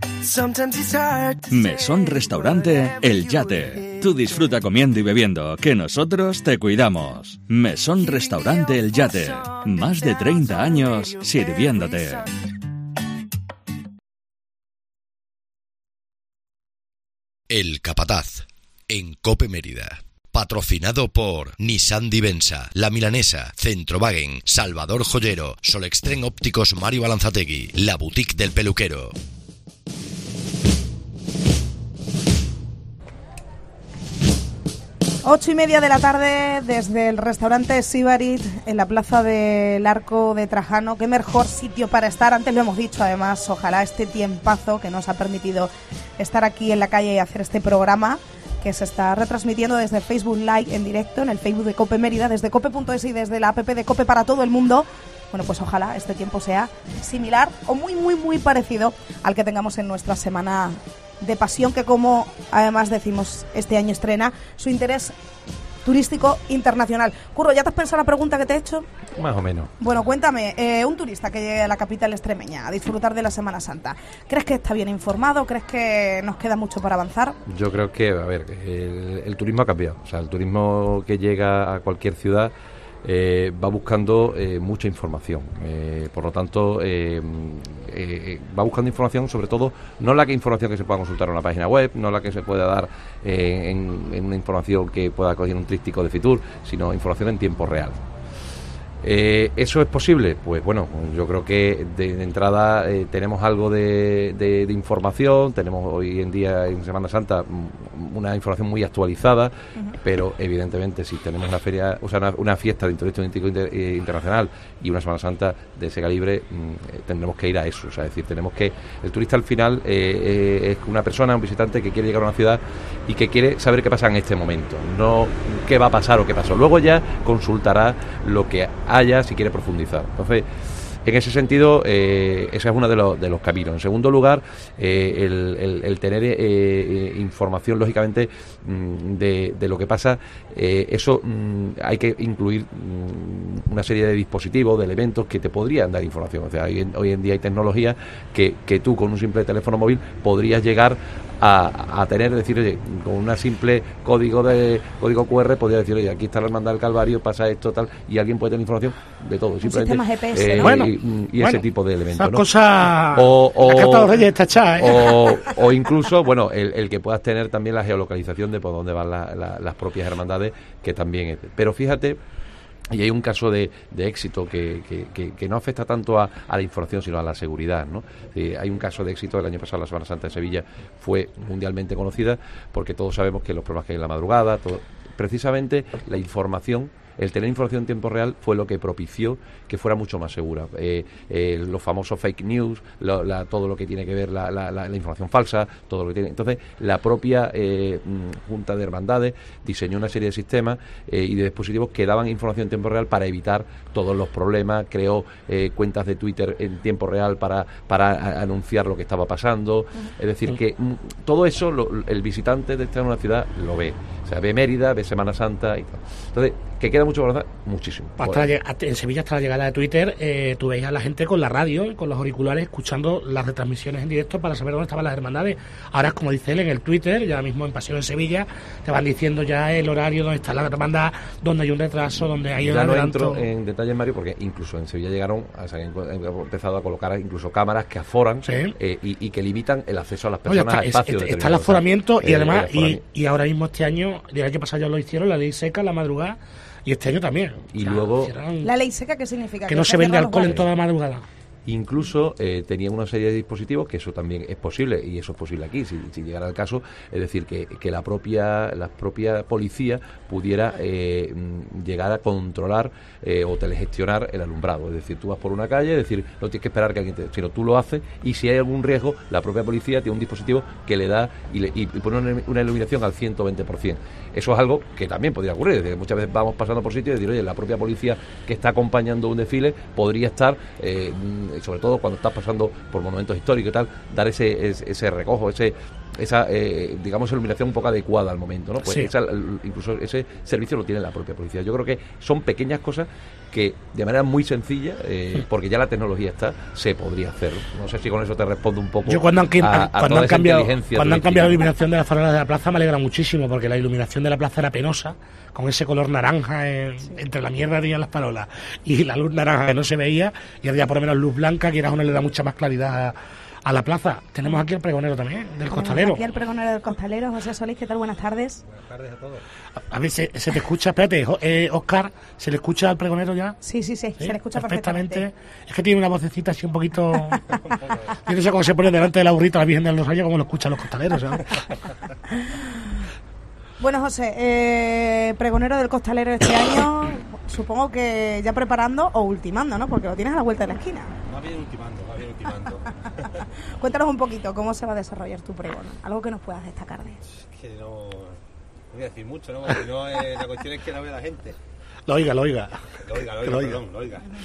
Mesón Restaurante El Yate. Tú disfruta comiendo y bebiendo, que nosotros te cuidamos. Mesón Restaurante El Yate. Más de 30 años sirviéndote. El Capataz, en Cope Mérida. Patrocinado por Nissan Divensa, La Milanesa, Centrowagen, Salvador Joyero, Solextren Ópticos Mario Balanzategui, La Boutique del Peluquero. Ocho y media de la tarde desde el restaurante Sibarit en la plaza del Arco de Trajano. Qué mejor sitio para estar, antes lo hemos dicho además, ojalá este tiempazo que nos ha permitido estar aquí en la calle y hacer este programa, que se está retransmitiendo desde Facebook Live en directo, en el Facebook de Cope Mérida, desde cope.es y desde la app de Cope para todo el mundo. Bueno, pues ojalá este tiempo sea similar o muy, muy, muy parecido al que tengamos en nuestra semana de pasión, que como además decimos, este año estrena su interés turístico internacional. Curro, ¿ya te has pensado la pregunta que te he hecho? Más o menos. Bueno, cuéntame, un turista que llegue a la capital extremeña a disfrutar de la Semana Santa, ¿crees que está bien informado? ¿Crees que nos queda mucho para avanzar? Yo creo que, a ver, el turismo ha cambiado. O sea, el turismo que llega a cualquier ciudad va buscando mucha información. Por lo tanto, va buscando información, sobre todo, no la información que se pueda consultar en una página web, no la que se pueda dar en una información que pueda coger un tríptico de Fitur, sino información en tiempo real. ¿Eso es posible? Pues bueno, yo creo que de entrada tenemos algo de información, tenemos hoy en día en Semana Santa una información muy actualizada, pero evidentemente si tenemos una feria, o sea, una fiesta de interés turístico internacional y una Semana Santa de ese calibre, tendremos que ir a eso. O sea, es decir, tenemos que, el turista al final es una persona, un visitante que quiere llegar a una ciudad y que quiere saber qué pasa en este momento, no qué va a pasar o qué pasó. Luego ya consultará lo que haya si quiere profundizar. Entonces, en ese sentido, ese es uno de los caminos. En segundo lugar, el tener información, lógicamente, de lo que pasa, eso hay que incluir una serie de dispositivos, de elementos que te podrían dar información. O sea, hoy en día hay tecnología que tú con un simple teléfono móvil podrías llegar a tener, decir, oye, con una simple código QR podría decir, oye, aquí está la Hermandad del Calvario, pasa esto, tal, y alguien puede tener información de todo. Un sistema GPS, ¿no? Bueno, ese tipo de elementos, ¿no? Cosa, la Carta de los Reyes está echada, o incluso, bueno, el que puedas tener también la geolocalización de por dónde van las propias hermandades, que también es. Pero fíjate, y hay un caso de éxito que no afecta tanto a la información, sino a la seguridad, ¿no? Hay un caso de éxito, el año pasado la Semana Santa de Sevilla fue mundialmente conocida, porque todos sabemos que los problemas que hay en la madrugada, precisamente la información, el tener información en tiempo real fue lo que propició que fuera mucho más segura. Los famosos fake news, todo lo que tiene que ver la información falsa, todo lo que tiene. Entonces, la propia Junta de Hermandades diseñó una serie de sistemas y de dispositivos que daban información en tiempo real para evitar todos los problemas. Creó cuentas de Twitter en tiempo real para anunciar lo que estaba pasando. Es decir, que todo eso el visitante de estar en una ciudad lo ve. O sea, ve Mérida, ve Semana Santa y tal. Entonces, ¿que queda mucho por hacer? Muchísimo. En Sevilla, hasta la llegada de Twitter, tú veías a la gente con la radio y con los auriculares escuchando las retransmisiones en directo para saber dónde estaban las hermandades. Ahora, como dice él, en el Twitter, ya mismo en Paseo en Sevilla, te van diciendo ya el horario, dónde está la hermandad, dónde hay un retraso, dónde hay un adelanto. Ya no entro en detalle, Mario, porque incluso en Sevilla se han empezado a colocar incluso cámaras que aforan, ¿sí? Y que limitan el acceso a las personas a espacios. Está el aforamiento y además, y ahora mismo este año, el año pasado ya lo hicieron, la ley seca, la madrugada, y este año también. Y luego, ¿la ley seca qué significa? Que no se vende alcohol en toda la madrugada. Incluso tenían una serie de dispositivos, que eso también es posible, y eso es posible aquí, si llegara el caso, es decir, que la propia policía pudiera llegar a controlar o telegestionar el alumbrado. Es decir, tú vas por una calle, es decir, no tienes que esperar que alguien sino tú lo haces, y si hay algún riesgo, la propia policía tiene un dispositivo que le da y pone una iluminación al 120%. Eso es algo que también podría ocurrir. Es decir, muchas veces vamos pasando por sitios y decir, oye, la propia policía que está acompañando un desfile podría estar sobre todo cuando estás pasando por monumentos históricos y tal, dar ese recojo, esa digamos iluminación un poco adecuada al momento, ¿no? Pues sí. Incluso ese servicio lo tiene la propia policía. Yo creo que son pequeñas cosas que de manera muy sencilla, porque ya la tecnología está, se podría hacer. No sé si con eso te respondo un poco. Yo cuando han cambiado la iluminación de las farolas de la plaza me alegra muchísimo, porque la iluminación de la plaza era penosa, con ese color naranja entre la mierda de las farolas y la luz naranja que no se veía, y había por lo menos luz blanca, que era una le da mucha más claridad a la plaza. Tenemos aquí al pregonero también, del costalero. Aquí al pregonero del costalero, José Solís, ¿qué tal? Buenas tardes. Buenas tardes a todos. A ver, se te escucha, espérate, Óscar, ¿se le escucha al pregonero ya? Sí, se le escucha perfectamente. Es que tiene una vocecita así un poquito... Yo no sé cómo se pone delante de la burrita la Virgen de los Reyes, como lo escuchan los costaleros, ¿sabes? Bueno, José, pregonero del costalero este año, supongo que ya preparando o ultimando, ¿no? Porque lo tienes a la vuelta de la esquina. Va bien ultimando. Cuéntanos un poquito cómo se va a desarrollar tu pregón, algo que nos puedas destacar de él. Es que no voy a decir mucho, ¿no? Porque la cuestión es que la vea la gente. Lo oiga. Lo oiga.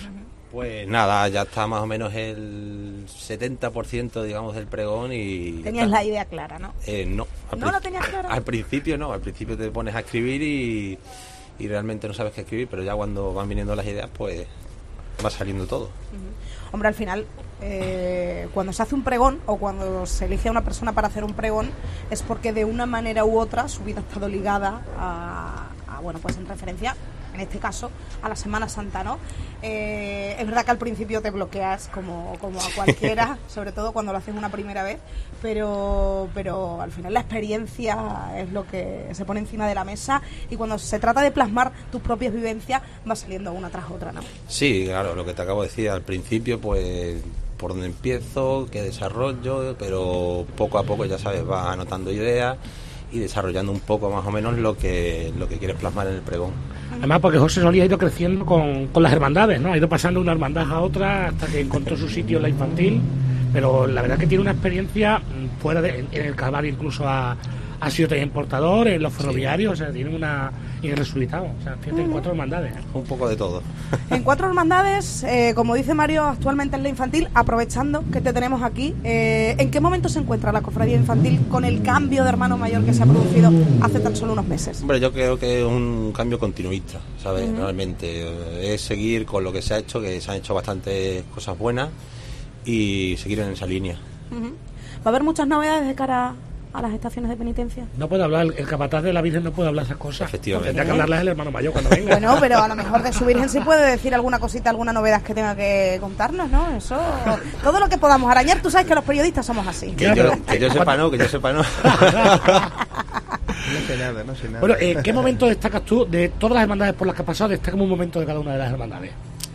Pues nada, ya está más o menos el 70%, digamos, del pregón y... Tenías la idea clara, ¿no? No. ¿No la tenías clara? Al principio no, al principio te pones a escribir y realmente no sabes qué escribir, pero ya cuando van viniendo las ideas, pues va saliendo todo. Hombre, al final, cuando se hace un pregón o cuando se elige a una persona para hacer un pregón, es porque de una manera u otra su vida ha estado ligada a bueno, pues en referencia, en este caso, a la Semana Santa, ¿no? Es verdad que al principio te bloqueas como a cualquiera, sobre todo cuando lo haces una primera vez, pero al final la experiencia es lo que se pone encima de la mesa y cuando se trata de plasmar tus propias vivencias va saliendo una tras otra, ¿no? Sí, claro, lo que te acabo de decir al principio, pues por donde empiezo, qué desarrollo, pero poco a poco, ya sabes, vas anotando ideas y desarrollando un poco más o menos lo que quieres plasmar en el pregón. Además, porque José Solís ha ido creciendo con las hermandades, ¿no? Ha ido pasando de una hermandad a otra hasta que encontró su sitio en la infantil, pero la verdad que tiene una experiencia fuera en el Calvario, incluso ha sido también portador en los ferroviarios, o sea, tiene una... y en el Resucitado, o sea, tiene 4 hermandades. Un poco de todo. En 4 hermandades, como dice Mario, actualmente en la infantil, aprovechando que te tenemos aquí, ¿en qué momento se encuentra la cofradía infantil con el cambio de hermano mayor que se ha producido hace tan solo unos meses? Hombre, yo creo que es un cambio continuista, ¿sabes? Realmente es seguir con lo que se ha hecho, que se han hecho bastantes cosas buenas y seguir en esa línea. ¿Va a haber muchas novedades de cara a las estaciones de penitencia? No puede hablar, el capataz de la Virgen no puede hablar esas cosas. Efectivamente. Tendrá que hablarles el hermano mayor cuando venga. Bueno, pero a lo mejor de su Virgen sí puede decir alguna cosita, alguna novedad que tenga que contarnos, ¿no? Eso, todo lo que podamos arañar, tú sabes que los periodistas somos así. Que yo sepa no. No sé nada. Bueno, ¿qué momento destacas tú de todas las hermandades por las que has pasado? Destaca un momento de cada una de las hermandades.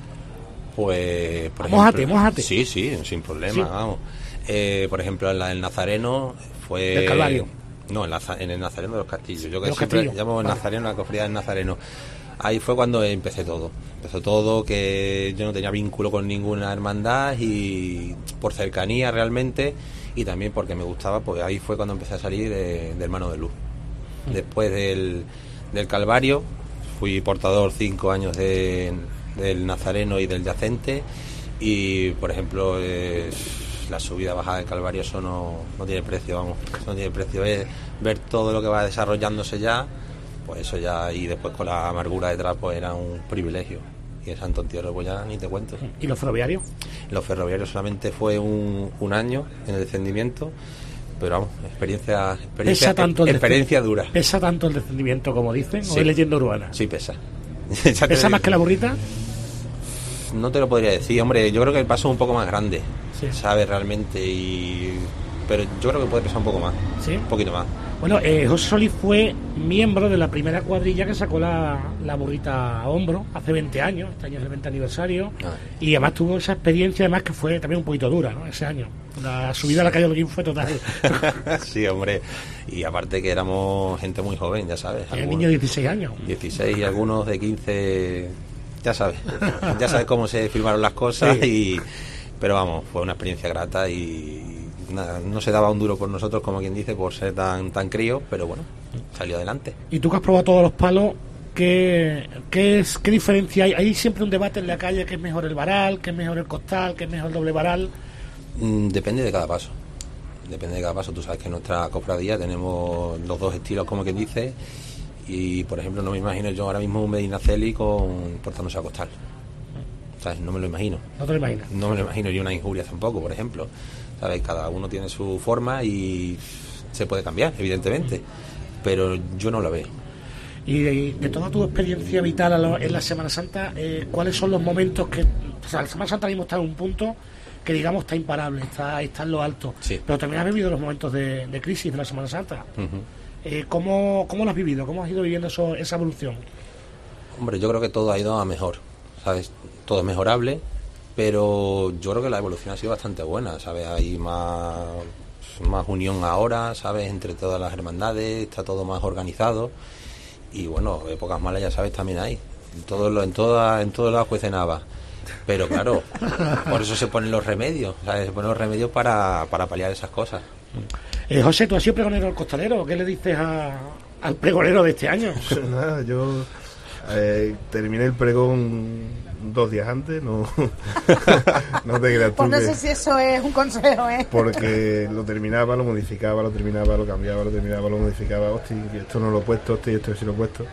Pues, por ejemplo, mójate. Sí, sin problema, sí. Vamos. Por ejemplo, en la del Nazareno fue... ¿Del Calvario? No, en el Nazareno de los Castillos. Yo que siempre llamo el Nazareno, la cofradía del Nazareno. Ahí fue cuando empezó todo, que yo no tenía vínculo con ninguna hermandad y por cercanía realmente y también porque me gustaba, pues ahí fue cuando empecé a salir de Hermano de Luz. Después del Calvario fui portador 5 años del Nazareno y del Yacente y, por ejemplo, la subida bajada del Calvario, eso no tiene precio, vamos, eso no tiene precio. Es ver todo lo que va desarrollándose ya, pues eso ya, y después con la amargura detrás, pues era un privilegio. Y el Santo Entierro, pues ya ni te cuento. ¿Y los ferroviarios? Los ferroviarios solamente fue un año en el descendimiento, pero vamos, experiencia dura. ¿Pesa tanto el descendimiento como dicen? Sí. ¿O es leyenda urbana? Sí, pesa. ¿Pesa más que la burrita? No te lo podría decir, hombre, yo creo que el paso es un poco más grande, sí. ¿Sabes? Realmente, pero yo creo que puede pesar un poco más, ¿sí? Un poquito más. Bueno, José Solís fue miembro de la primera cuadrilla que sacó la burrita a hombro hace 20 años, este año es el 20 aniversario, y además tuvo esa experiencia, además que fue también un poquito dura, ¿no? Ese año, la subida a la calle Holguín fue total. Sí, hombre, y aparte que éramos gente muy joven, ya sabes. El niño de 16 años. 16 y algunos de 15, ya sabes cómo se filmaron las cosas, sí. Pero vamos, fue una experiencia grata y nada, no se daba un duro por nosotros, como quien dice, por ser tan crío, pero bueno, salió adelante. Y tú que has probado todos los palos, ¿qué diferencia hay? Hay siempre un debate en la calle, ¿qué es mejor el varal, qué es mejor el costal, qué es mejor el doble varal? Depende de cada paso. Tú sabes que en nuestra cofradía tenemos los dos estilos, como quien dice, y por ejemplo no me imagino yo ahora mismo un Medinaceli portándose a costal. ¿Sabes? No me lo imagino. ¿No te lo imaginas? No me lo imagino, y una injuria tampoco, por ejemplo. ¿Sabes? Cada uno tiene su forma y se puede cambiar, evidentemente, pero yo no la veo. Y de toda tu experiencia vital en la Semana Santa, ¿cuáles son los momentos que... O sea, la Semana Santa mismo está en un punto que, digamos, está imparable, está en lo alto, sí. Pero también has vivido los momentos de crisis de la Semana Santa. Uh-huh. ¿Cómo lo has vivido? ¿Cómo has ido viviendo esa evolución? Hombre, yo creo que todo ha ido a mejor, ¿sabes? Todo es mejorable, pero yo creo que la evolución ha sido bastante buena, ¿sabes? Hay más unión ahora, ¿sabes? Entre todas las hermandades, está todo más organizado y bueno, épocas malas ya sabes también hay, en todos lados cuecen habas, pero claro, por eso se ponen los remedios, ¿sabes? Se ponen los remedios para paliar esas cosas. José, ¿tú has sido pregonero del costalero? ¿Qué le dices al pregonero de este año? Nada, yo terminé el pregón 2 días antes, no, no te creas tú. Pues no sé si eso es un consejo, Porque lo terminaba, lo modificaba, lo terminaba, lo cambiaba, lo terminaba, lo modificaba. Hostia, esto no lo he puesto, hostia, esto sí lo he puesto.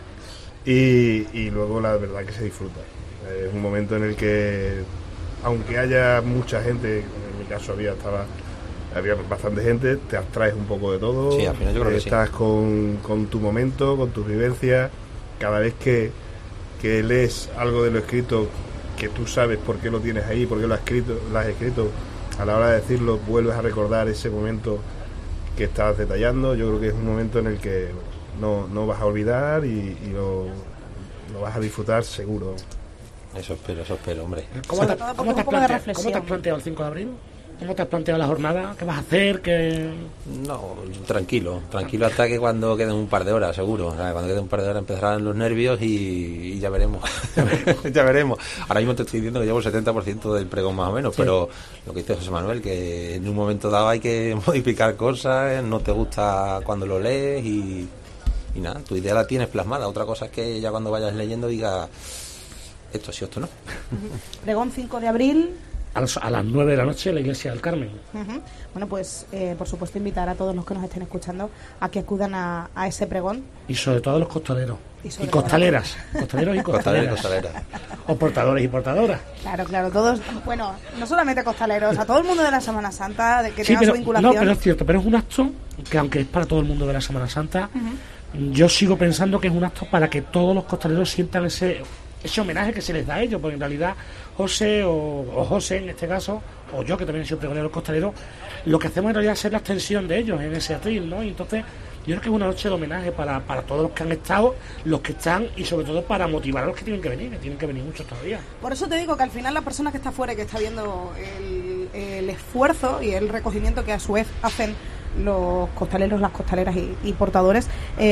Y luego la verdad que se disfruta. Es un momento en el que, aunque haya mucha gente, en mi caso había bastante gente, te abstraes un poco de todo. Sí, al final yo creo que estás sí. con tu momento, con tus vivencias. Cada vez que lees algo de lo escrito, que tú sabes por qué lo tienes ahí, por qué lo has escrito, a la hora de decirlo vuelves a recordar ese momento que estabas detallando. Yo creo que es un momento en el que no vas a olvidar y lo vas a disfrutar seguro. Eso espero, hombre. ¿Cómo te has planteado el 5 de abril? ¿Cómo te has planteado la jornada? ¿Qué vas a hacer? No, tranquilo hasta que cuando queden un par de horas, seguro. O sea, cuando queden un par de horas empezarán los nervios y ya veremos. Ya veremos. Ahora mismo te estoy diciendo que llevo el 70% del pregón más o menos, sí. Pero lo que dice José Manuel, que en un momento dado hay que modificar cosas, no te gusta cuando lo lees y nada, tu idea la tienes plasmada. Otra cosa es que ya cuando vayas leyendo digas esto sí o esto no. Pregón 5 de abril... A las 9 de la noche en la Iglesia del Carmen. Bueno, pues por supuesto invitar a todos los que nos estén escuchando a que acudan a ese pregón. Y sobre todo a los costaleros. Y costaleras. Costaleros y costaleras. O portadores y portadoras. Claro, todos, bueno, no solamente costaleros, a todo el mundo de la Semana Santa, de que tenga su vinculación. No, pero es cierto, pero es un acto que aunque es para todo el mundo de la Semana Santa, yo sigo pensando que es un acto para que todos los costaleros sientan ese homenaje que se les da a ellos, porque en realidad José o José en este caso, o yo que también soy pregonero costalero, lo que hacemos en realidad es ser la extensión de ellos en ese atril, ¿no? Y entonces yo creo que es una noche de homenaje para todos los que han estado, los que están y sobre todo para motivar a los que tienen que venir muchos todavía. Por eso te digo que al final la persona que está fuera y que está viendo el esfuerzo y el recogimiento que a su vez hacen los costaleros, las costaleras y portadores,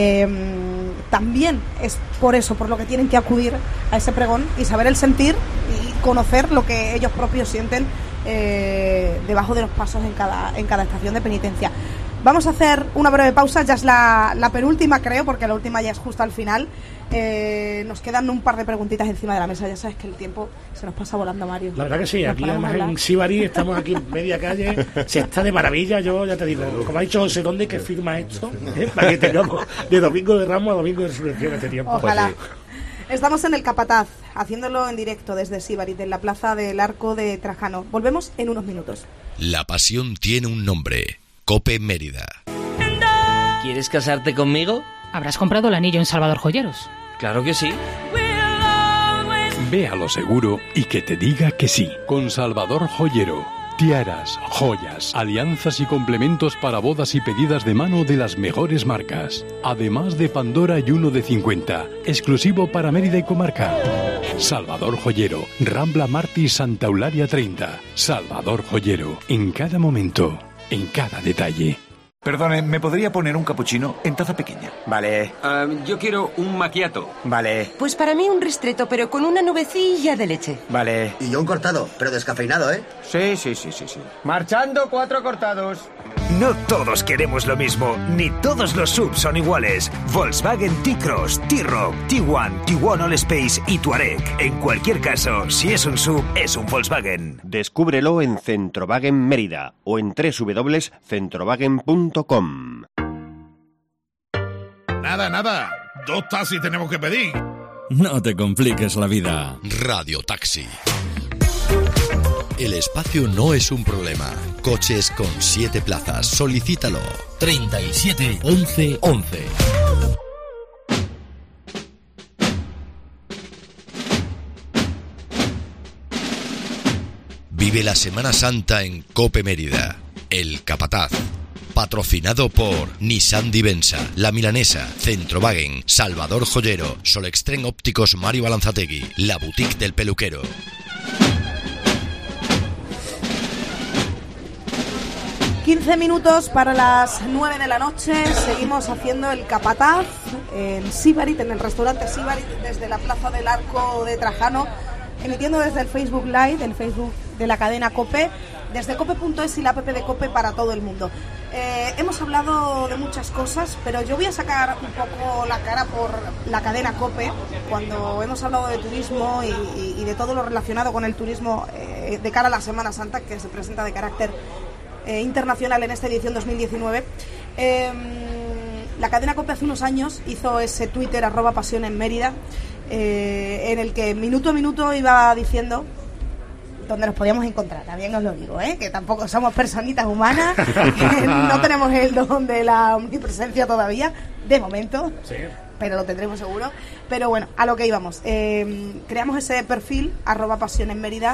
también es por eso por lo que tienen que acudir a ese pregón y saber el sentir y conocer lo que ellos propios sienten debajo de los pasos en cada estación de penitencia. Vamos a hacer una breve pausa, ya es la penúltima creo, porque la última ya es justo al final. Nos quedan un par de preguntitas encima de la mesa. Ya sabes que el tiempo se nos pasa volando, Mario. La verdad que sí, aquí además en Sibari estamos aquí en media calle, se está de maravilla. Yo ya te digo, como ha dicho José, ¿dónde que firma esto? Para que tengamos de Domingo de Ramos a Domingo de Resurrección este tiempo. Ojalá. Estamos en el Capataz, haciéndolo en directo desde Sibari, de la plaza del Arco de Trajano. Volvemos en unos minutos. La pasión tiene un nombre: Cope Mérida. ¿Quieres casarte conmigo? ¿Habrás comprado el anillo en Salvador Joyeros? Claro que sí. Ve a lo seguro y que te diga que sí. Con Salvador Joyero. Tiaras, joyas, alianzas y complementos para bodas y pedidas de mano de las mejores marcas. Además de Pandora y uno de 50, exclusivo para Mérida y comarca. Salvador Joyero, Rambla Martí, Santa Eulalia 30. Salvador Joyero, en cada momento, en cada detalle. Perdone, ¿me podría poner un capuchino en taza pequeña? Vale. Yo quiero un macchiato. Vale. Pues para mí un ristretto, pero con una nubecilla de leche. Vale. Y yo un cortado, pero descafeinado, ¿eh? Sí. Marchando 4 cortados. No todos queremos lo mismo, ni todos los subs son iguales. Volkswagen T-Cross, T-Roc, T1, T1 All Space y Touareg. En cualquier caso, si es un sub, es un Volkswagen. Descúbrelo en Centrowagen Mérida o en www.centrowagen.com. Nada. 2 taxis tenemos que pedir. No te compliques la vida. Radio Taxi. El espacio no es un problema. Coches con 7 plazas. Solicítalo. 37 11 11. Vive la Semana Santa en Cope Mérida. El Capataz. Patrocinado por Nissan Divensa, La Milanesa, Centrowagen, Salvador Joyero, Solextren Ópticos Mario Balanzategui, La Boutique del Peluquero. ...15 para las 9 de la noche... ...seguimos haciendo el Capataz... ...en Sibarit, en el restaurante Sibarit... ...desde la plaza del Arco de Trajano... ...emitiendo desde el Facebook Live... ...el Facebook de la cadena COPE... desde cope.es y la app de Cope para todo el mundo. Hemos hablado de muchas cosas, pero yo voy a sacar un poco la cara por la cadena Cope, cuando hemos hablado de turismo y de todo lo relacionado con el turismo de cara a la Semana Santa, que se presenta de carácter internacional en esta edición 2019. La cadena Cope hace unos años hizo ese Twitter @pasión en Mérida, en el que minuto a minuto iba diciendo dónde nos podíamos encontrar. También os lo digo, que tampoco somos personitas humanas, que no tenemos el don de la omnipresencia todavía, de momento, sí, pero lo tendremos seguro. Pero bueno, a lo que íbamos. Creamos ese perfil @pasión en Mérida,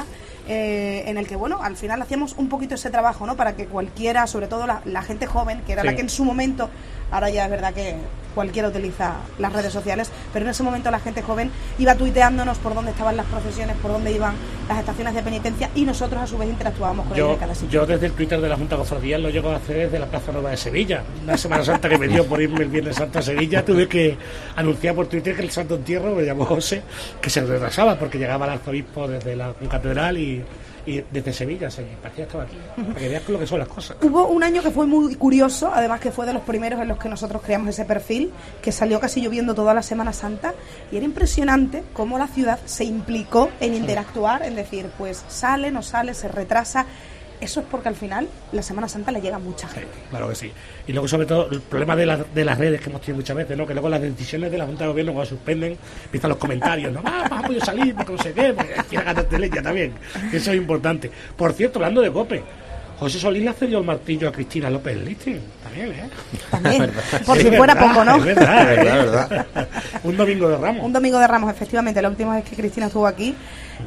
en el que, bueno, al final hacíamos un poquito ese trabajo, ¿no? Para que cualquiera, sobre todo la gente joven, que era sí, la que en su momento, ahora ya es verdad que cualquiera utiliza las redes sociales, pero en ese momento la gente joven iba tuiteándonos por dónde estaban las procesiones, por dónde iban las estaciones de penitencia, y nosotros a su vez interactuábamos con ellos en cada sitio. Yo desde el Twitter de la Junta de Cofradías lo llego a hacer desde la Plaza Nueva de Sevilla. Una Semana Santa que me dio por irme el Viernes Santo a Sevilla, tuve que anunciar por Twitter que el Santo Entierro, me llamó José, que se retrasaba porque llegaba el arzobispo desde la catedral y desde Sevilla, parecía que estaba aquí, para que veas lo que son las cosas. Hubo un año que fue muy curioso, además que fue de los primeros en los que nosotros creamos ese perfil, que salió casi lloviendo toda la Semana Santa, y era impresionante cómo la ciudad se implicó en interactuar, en decir, pues sale, no sale, se retrasa. Eso es porque al final la Semana Santa le llega a mucha gente. Sí, claro que sí. Y luego, sobre todo, el problema de las redes que hemos tenido muchas veces, ¿no? Que luego las decisiones de la Junta de Gobierno, cuando suspenden, empiezan los comentarios, ¿no? Vas a poder salir, porque no sé qué, porque quiere ganarte leña también. Eso es importante. Por cierto, hablando de Cope, José Solís le ha cedido el martillo a Cristina López Listing. También, También. Por si fuera poco, ¿no? Es verdad. Un domingo de Ramos. Un domingo de Ramos, efectivamente. La última vez que Cristina estuvo aquí.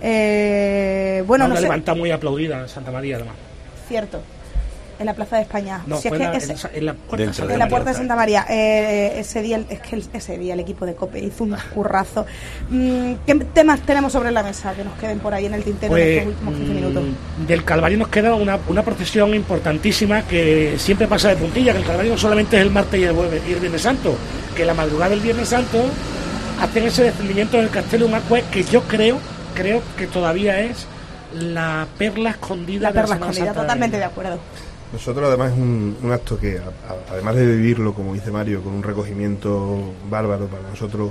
Bueno, no sé. Levanta muy aplaudida en Santa María, además. Cierto. En la Plaza de España. No, si es que en la Puerta de Santa María. Ese día el equipo de Cope hizo un currazo. ¿Qué temas tenemos sobre la mesa que nos queden por ahí en el tintero en estos últimos 15 minutos? Del Calvario nos queda una procesión importantísima que siempre pasa de puntilla, que el Calvario no solamente es el martes y el Viernes Santo, que la madrugada del Viernes Santo hacen ese descendimiento del Castellum Arqués, que yo creo que todavía es la perla escondida. La perla escondida, totalmente de acuerdo. Nosotros además es un acto que, además de vivirlo, como dice Mario, con un recogimiento bárbaro para nosotros,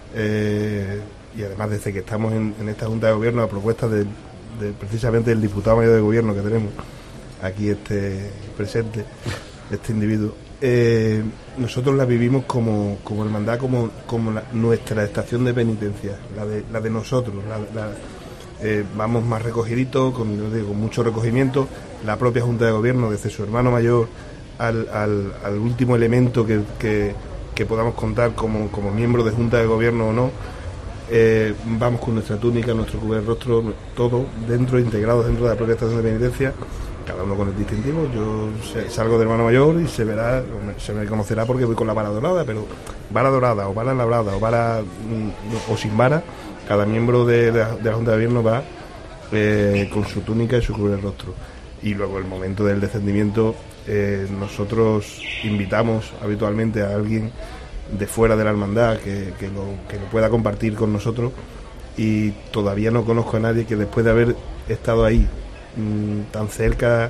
y además desde que estamos en esta Junta de Gobierno a propuesta de precisamente el diputado mayor de Gobierno que tenemos aquí presente, este individuo, nosotros la vivimos como hermandad, como nuestra estación de penitencia, la de nosotros, vamos más recogiditos, con mucho recogimiento. La propia Junta de Gobierno, desde su hermano mayor al último elemento que podamos contar como miembro de Junta de Gobierno o no, vamos con nuestra túnica, nuestro cubrirrostro, todo integrado dentro de la propia estación de penitencia, cada uno con el distintivo. Yo salgo de hermano mayor y se me conocerá porque voy con la vara dorada, pero vara dorada o vara labrada o sin vara, cada miembro de la Junta de Gobierno va con su túnica y su cubrirrostro. Y luego el momento del descendimiento, nosotros invitamos habitualmente a alguien de fuera de la hermandad que lo pueda compartir con nosotros, y todavía no conozco a nadie que después de haber estado ahí tan cerca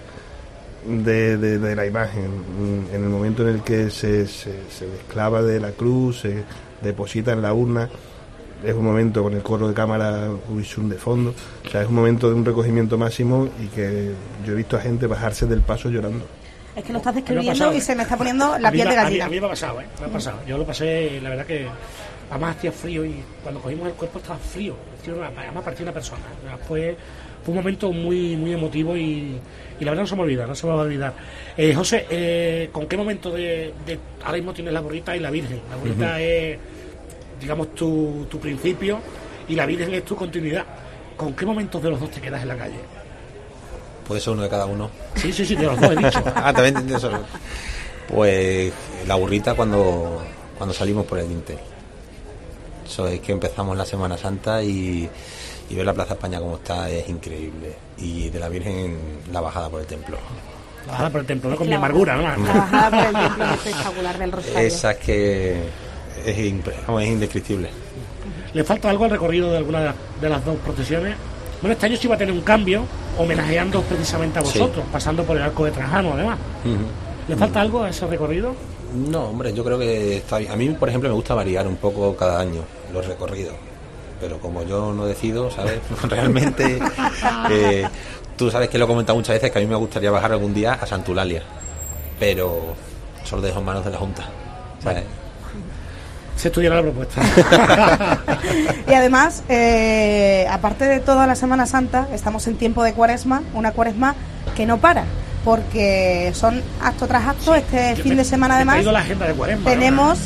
de la imagen, en el momento en el que se desclava de la cruz, se deposita en la urna, es un momento con el coro de cámara Uisum de fondo, o sea, es un momento de un recogimiento máximo, y que yo he visto a gente bajarse del paso llorando. Es que lo estás describiendo y se me está poniendo la piel de gallina. A mí me ha pasado, me ha pasado. Yo lo pasé, la verdad que además hacía frío, y cuando cogimos el cuerpo estaba frío, además parecía una persona. Fue un momento muy muy emotivo, y la verdad no se me va a olvidar. José, ¿con qué momento ahora mismo tienes la borrita y la Virgen? La borrita es, digamos, tu principio, y la Virgen es tu continuidad. ¿Con qué momentos de los dos te quedas en la calle? Puede ser uno de cada uno. Sí, de los dos he dicho. También entendí eso. Pues la burrita cuando salimos por el dintel. Eso es que empezamos la Semana Santa, y ver la Plaza España como está es increíble. Y de la Virgen, la bajada por el templo. La bajada por el templo, no con mi amargura, ¿no? La bajada por el templo es espectacular del Rosario. Esa es que es indescriptible. ¿Le falta algo al recorrido de alguna de las dos procesiones? Bueno, este año sí va a tener un cambio, homenajeando precisamente a vosotros, pasando por el Arco de Trajano, además. ¿Le falta algo a ese recorrido? No, hombre, yo creo que está bien. A mí, por ejemplo, me gusta variar un poco cada año los recorridos, pero como yo no decido, ¿sabes? Realmente, tú sabes que lo he comentado muchas veces, que a mí me gustaría bajar algún día a Santulalia, pero eso lo dejo en manos de la Junta, ¿sabes? Se estudiará la propuesta. Y además, aparte de toda la Semana Santa, estamos en tiempo de Cuaresma, una Cuaresma que no para, porque son acto tras acto. Este fin de semana además la agenda de Cuaresma, tenemos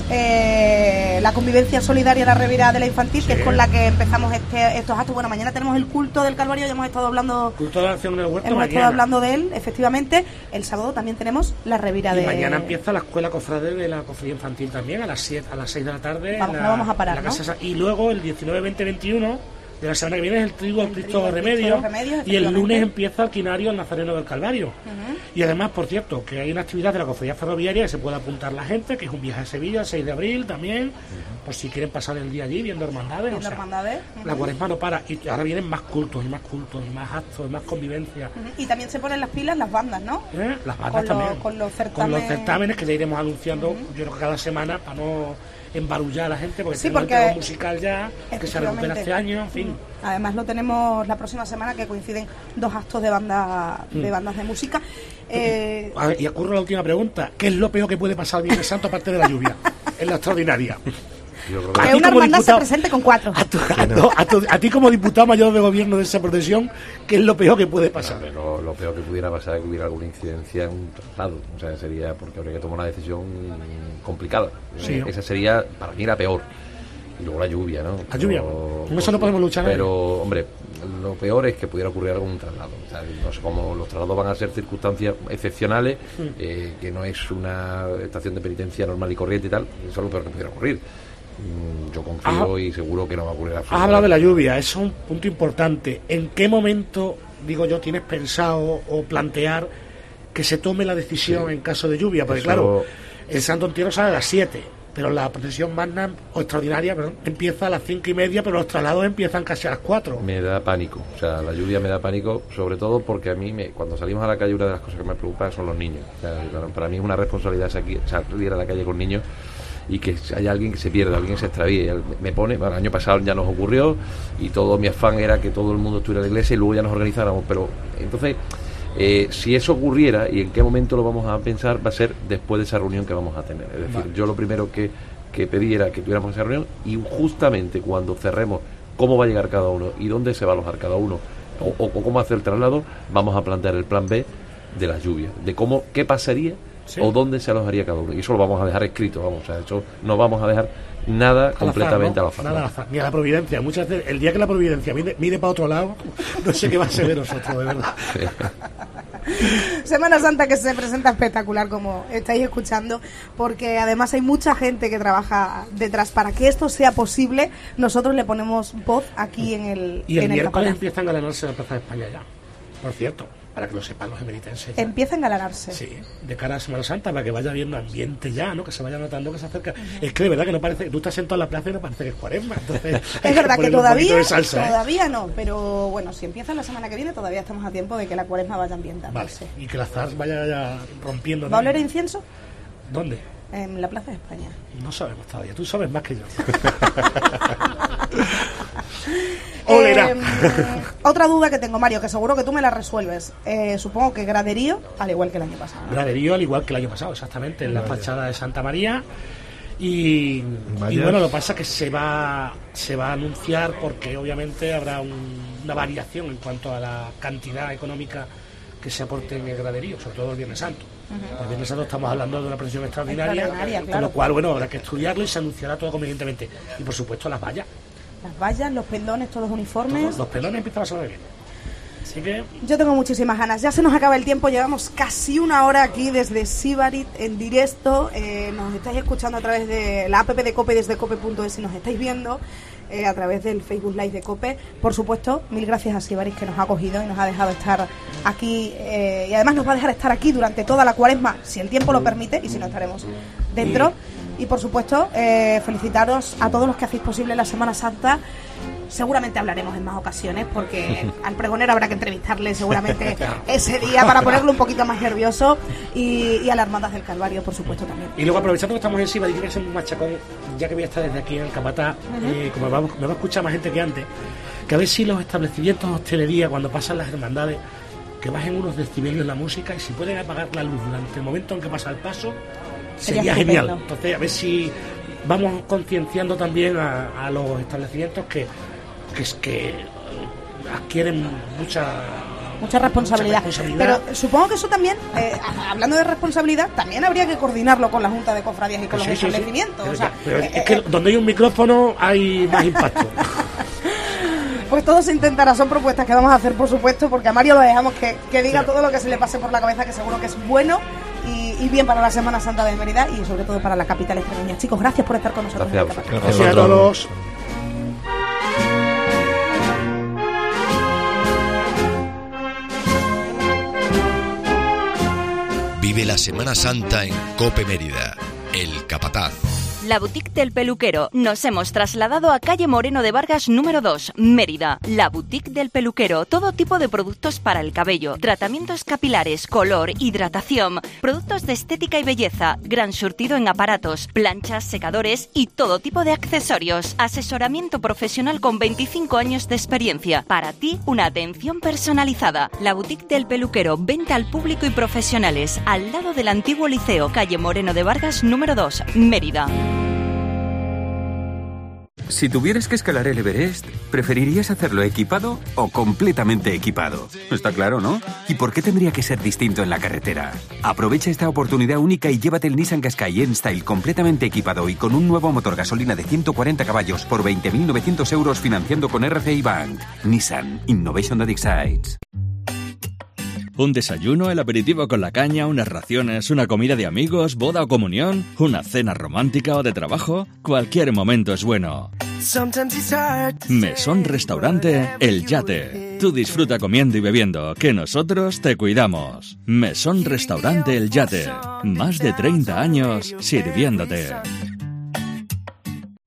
la convivencia solidaria, la revirada de la infantil, que es con la que empezamos estos actos. Bueno, mañana tenemos el culto del Calvario, ya hemos estado hablando, culto de la acción del huerto, hemos estado hablando de él, efectivamente. El sábado también tenemos la revirada. Y mañana empieza la escuela cofrade de la cofradía infantil también, a las 6 de la tarde. No vamos a parar, ¿no? Y luego el 19, 20, 21 de la semana que viene es el trigo al Cristo Remedio, y el lunes empieza el quinario al Nazareno del Calvario. Y además, por cierto, que hay una actividad de la cofradía ferroviaria que se puede apuntar la gente, que es un viaje a Sevilla el 6 de abril también, por si quieren pasar el día allí viendo hermandades. La Cuaresma no para, y ahora vienen más cultos y más actos y más convivencia. Y también se ponen las pilas las bandas, ¿no? Las bandas también. Con los certámenes que ya iremos anunciando, yo creo que cada semana, para no embarullar a la gente, porque tenemos el tema musical ya, que se recupera este año, en fin. Además lo tenemos la próxima semana, que coinciden 2 actos de bandas de música. A ver, y ocurre la última pregunta: ¿qué es lo peor que puede pasar el Viernes Santo aparte de la lluvia? Es la extraordinaria. Que una hermandad se presente con 4. A ti como diputado mayor de gobierno de esa procesión, ¿qué es lo peor que puede pasar? Lo peor que pudiera pasar es que hubiera alguna incidencia en un traslado. O sea, sería porque habría que tomar una decisión complicada. Sí, esa sería, para mí, la peor. Y luego la lluvia, ¿no? La lluvia. Con eso no podemos luchar. Pero, hombre, lo peor es que pudiera ocurrir algún traslado. O sea, no sé cómo los traslados van a ser circunstancias excepcionales, que no es una estación de penitencia normal y corriente y tal. Eso es lo peor que pudiera ocurrir. Yo confío y seguro que no va a ocurrir. Has hablado de la lluvia, eso es un punto importante. ¿En qué momento, digo yo, tienes pensado o plantear que se tome la decisión en caso de lluvia? Porque claro, el Santo Entierro sale a las 7, pero la procesión magna o extraordinaria, empieza a las 5:30, pero los traslados empiezan casi a las 4. Me da pánico, o sea, la lluvia me da pánico, sobre todo porque a mí, cuando salimos a la calle, una de las cosas que me preocupan son los niños. O sea, para mí es una responsabilidad salir a la calle con niños y que haya alguien que se pierda, alguien que se extravíe. Me pone, bueno, el año pasado ya nos ocurrió y todo mi afán era que todo el mundo estuviera en la iglesia y luego ya nos organizáramos, pero entonces si eso ocurriera y en qué momento lo vamos a pensar, va a ser después de esa reunión que vamos a tener. Es decir, yo lo primero que pedí era que tuviéramos esa reunión, y justamente cuando cerremos cómo va a llegar cada uno y dónde se va a alojar cada uno o cómo hacer el traslado, vamos a plantear el plan B de las lluvias, de qué pasaría o dónde se alojaría cada uno, y eso lo vamos a dejar escrito, vamos, o sea, eso no vamos a dejar nada completamente al azar, nada al azar, ni a la providencia. Muchas veces, el día que la providencia mire para otro lado, no sé qué va a ser de nosotros, de verdad. Semana Santa que se presenta espectacular, como estáis escuchando, porque además hay mucha gente que trabaja detrás para que esto sea posible. Nosotros le ponemos voz aquí en el Y el miércoles empiezan a ganarse la Plaza de España ya, por cierto, para que lo sepan los emeritenses. Empiezan a ganarse. Sí, de cara a Semana Santa, para que vaya viendo ambiente ya, ¿no? Que se vaya notando que se acerca. Es que de verdad que no parece, tú estás sentado en la plaza y no parece que es Cuaresma. Entonces, es verdad que todavía, salsa, todavía no, pero bueno, si empieza la semana que viene todavía estamos a tiempo de que la Cuaresma vaya ambientándose. Vale. Y que la zar vaya ya rompiendo. ¿Va a oler incienso? ¿Dónde? En la Plaza de España. No sabemos todavía, tú sabes más que yo. Otra duda que tengo, Mario, que seguro que tú me la resuelves. Supongo que graderío, al igual que el año pasado, ¿no? Graderío al igual que el año pasado, exactamente, en la fachada de Santa María. Y bueno, lo que pasa es que se va a anunciar, porque obviamente habrá una variación en cuanto a la cantidad económica que se aporte en el graderío, sobre todo el Viernes Santo. El Viernes Santo estamos hablando de una procesión extraordinaria, claro. Con lo cual, bueno, habrá que estudiarlo y se anunciará todo convenientemente. Y por supuesto las vallas. Las vallas, los pendones, todos uniformes. Todos, los pendones empiezan a sonar bien. Así que yo tengo muchísimas ganas. Ya se nos acaba el tiempo, llevamos casi una hora aquí desde Sibarit en directo. Nos estáis escuchando a través de la app de COPE, desde cope.es, y nos estáis viendo a través del Facebook Live de COPE. Por supuesto, mil gracias a Sibarit, que nos ha acogido y nos ha dejado estar aquí, y además nos va a dejar estar aquí durante toda la Cuaresma, si el tiempo lo permite, y si no, estaremos dentro. Y por supuesto, felicitaros a todos los que hacéis posible la Semana Santa, seguramente hablaremos en más ocasiones, porque al pregonero habrá que entrevistarle seguramente ese día para ponerlo un poquito más nervioso, y a la Hermandad del Calvario, por supuesto, también. Y luego, aprovechando que estamos encima, diría que hacemos un machacón, ya que voy a estar desde aquí en el Capataz, como me va a escuchar más gente que antes, que a ver si los establecimientos de hostelería, cuando pasan las hermandades, que bajen unos decibelios la música, y si pueden apagar la luz durante el momento en que pasa el paso, sería genial. Entonces, a ver si vamos concienciando también a los establecimientos que adquieren mucha responsabilidad. Pero supongo que eso también, hablando de responsabilidad, también habría que coordinarlo con la Junta de Cofradías y con los establecimientos. Sí. Pero es que donde hay un micrófono hay más impacto. Pues todo se intentará, son propuestas que vamos a hacer, por supuesto, porque a Mario lo dejamos que diga todo lo que se le pase por la cabeza, que seguro que es bueno y bien para la Semana Santa de Mérida y sobre todo para la capital extremeña. Chicos, gracias por estar con nosotros. Gracias a todos. Vive la Semana Santa en Cope Mérida, El Capataz. La Boutique del Peluquero. Nos hemos trasladado a calle Moreno de Vargas número 2, Mérida. La Boutique del Peluquero. Todo tipo de productos para el cabello, tratamientos capilares, color, hidratación, productos de estética y belleza, gran surtido en aparatos, planchas, secadores y todo tipo de accesorios. Asesoramiento profesional con 25 años de experiencia. Para ti, una atención personalizada. La Boutique del Peluquero. Venta al público y profesionales. Al lado del antiguo liceo, calle Moreno de Vargas número 2, Mérida. Si tuvieras que escalar el Everest, ¿preferirías hacerlo equipado o completamente equipado? Está claro, ¿no? ¿Y por qué tendría que ser distinto en la carretera? Aprovecha esta oportunidad única y llévate el Nissan Qashqai N-Style completamente equipado y con un nuevo motor gasolina de 140 caballos por 20.900 euros financiando con RCI Bank. Nissan Innovation that excites. Un desayuno, el aperitivo con la caña, unas raciones, una comida de amigos, boda o comunión, una cena romántica o de trabajo. Cualquier momento es bueno. Mesón Restaurante El Yate. Tú disfruta comiendo y bebiendo, que nosotros te cuidamos. Mesón Restaurante El Yate. Más de 30 años sirviéndote.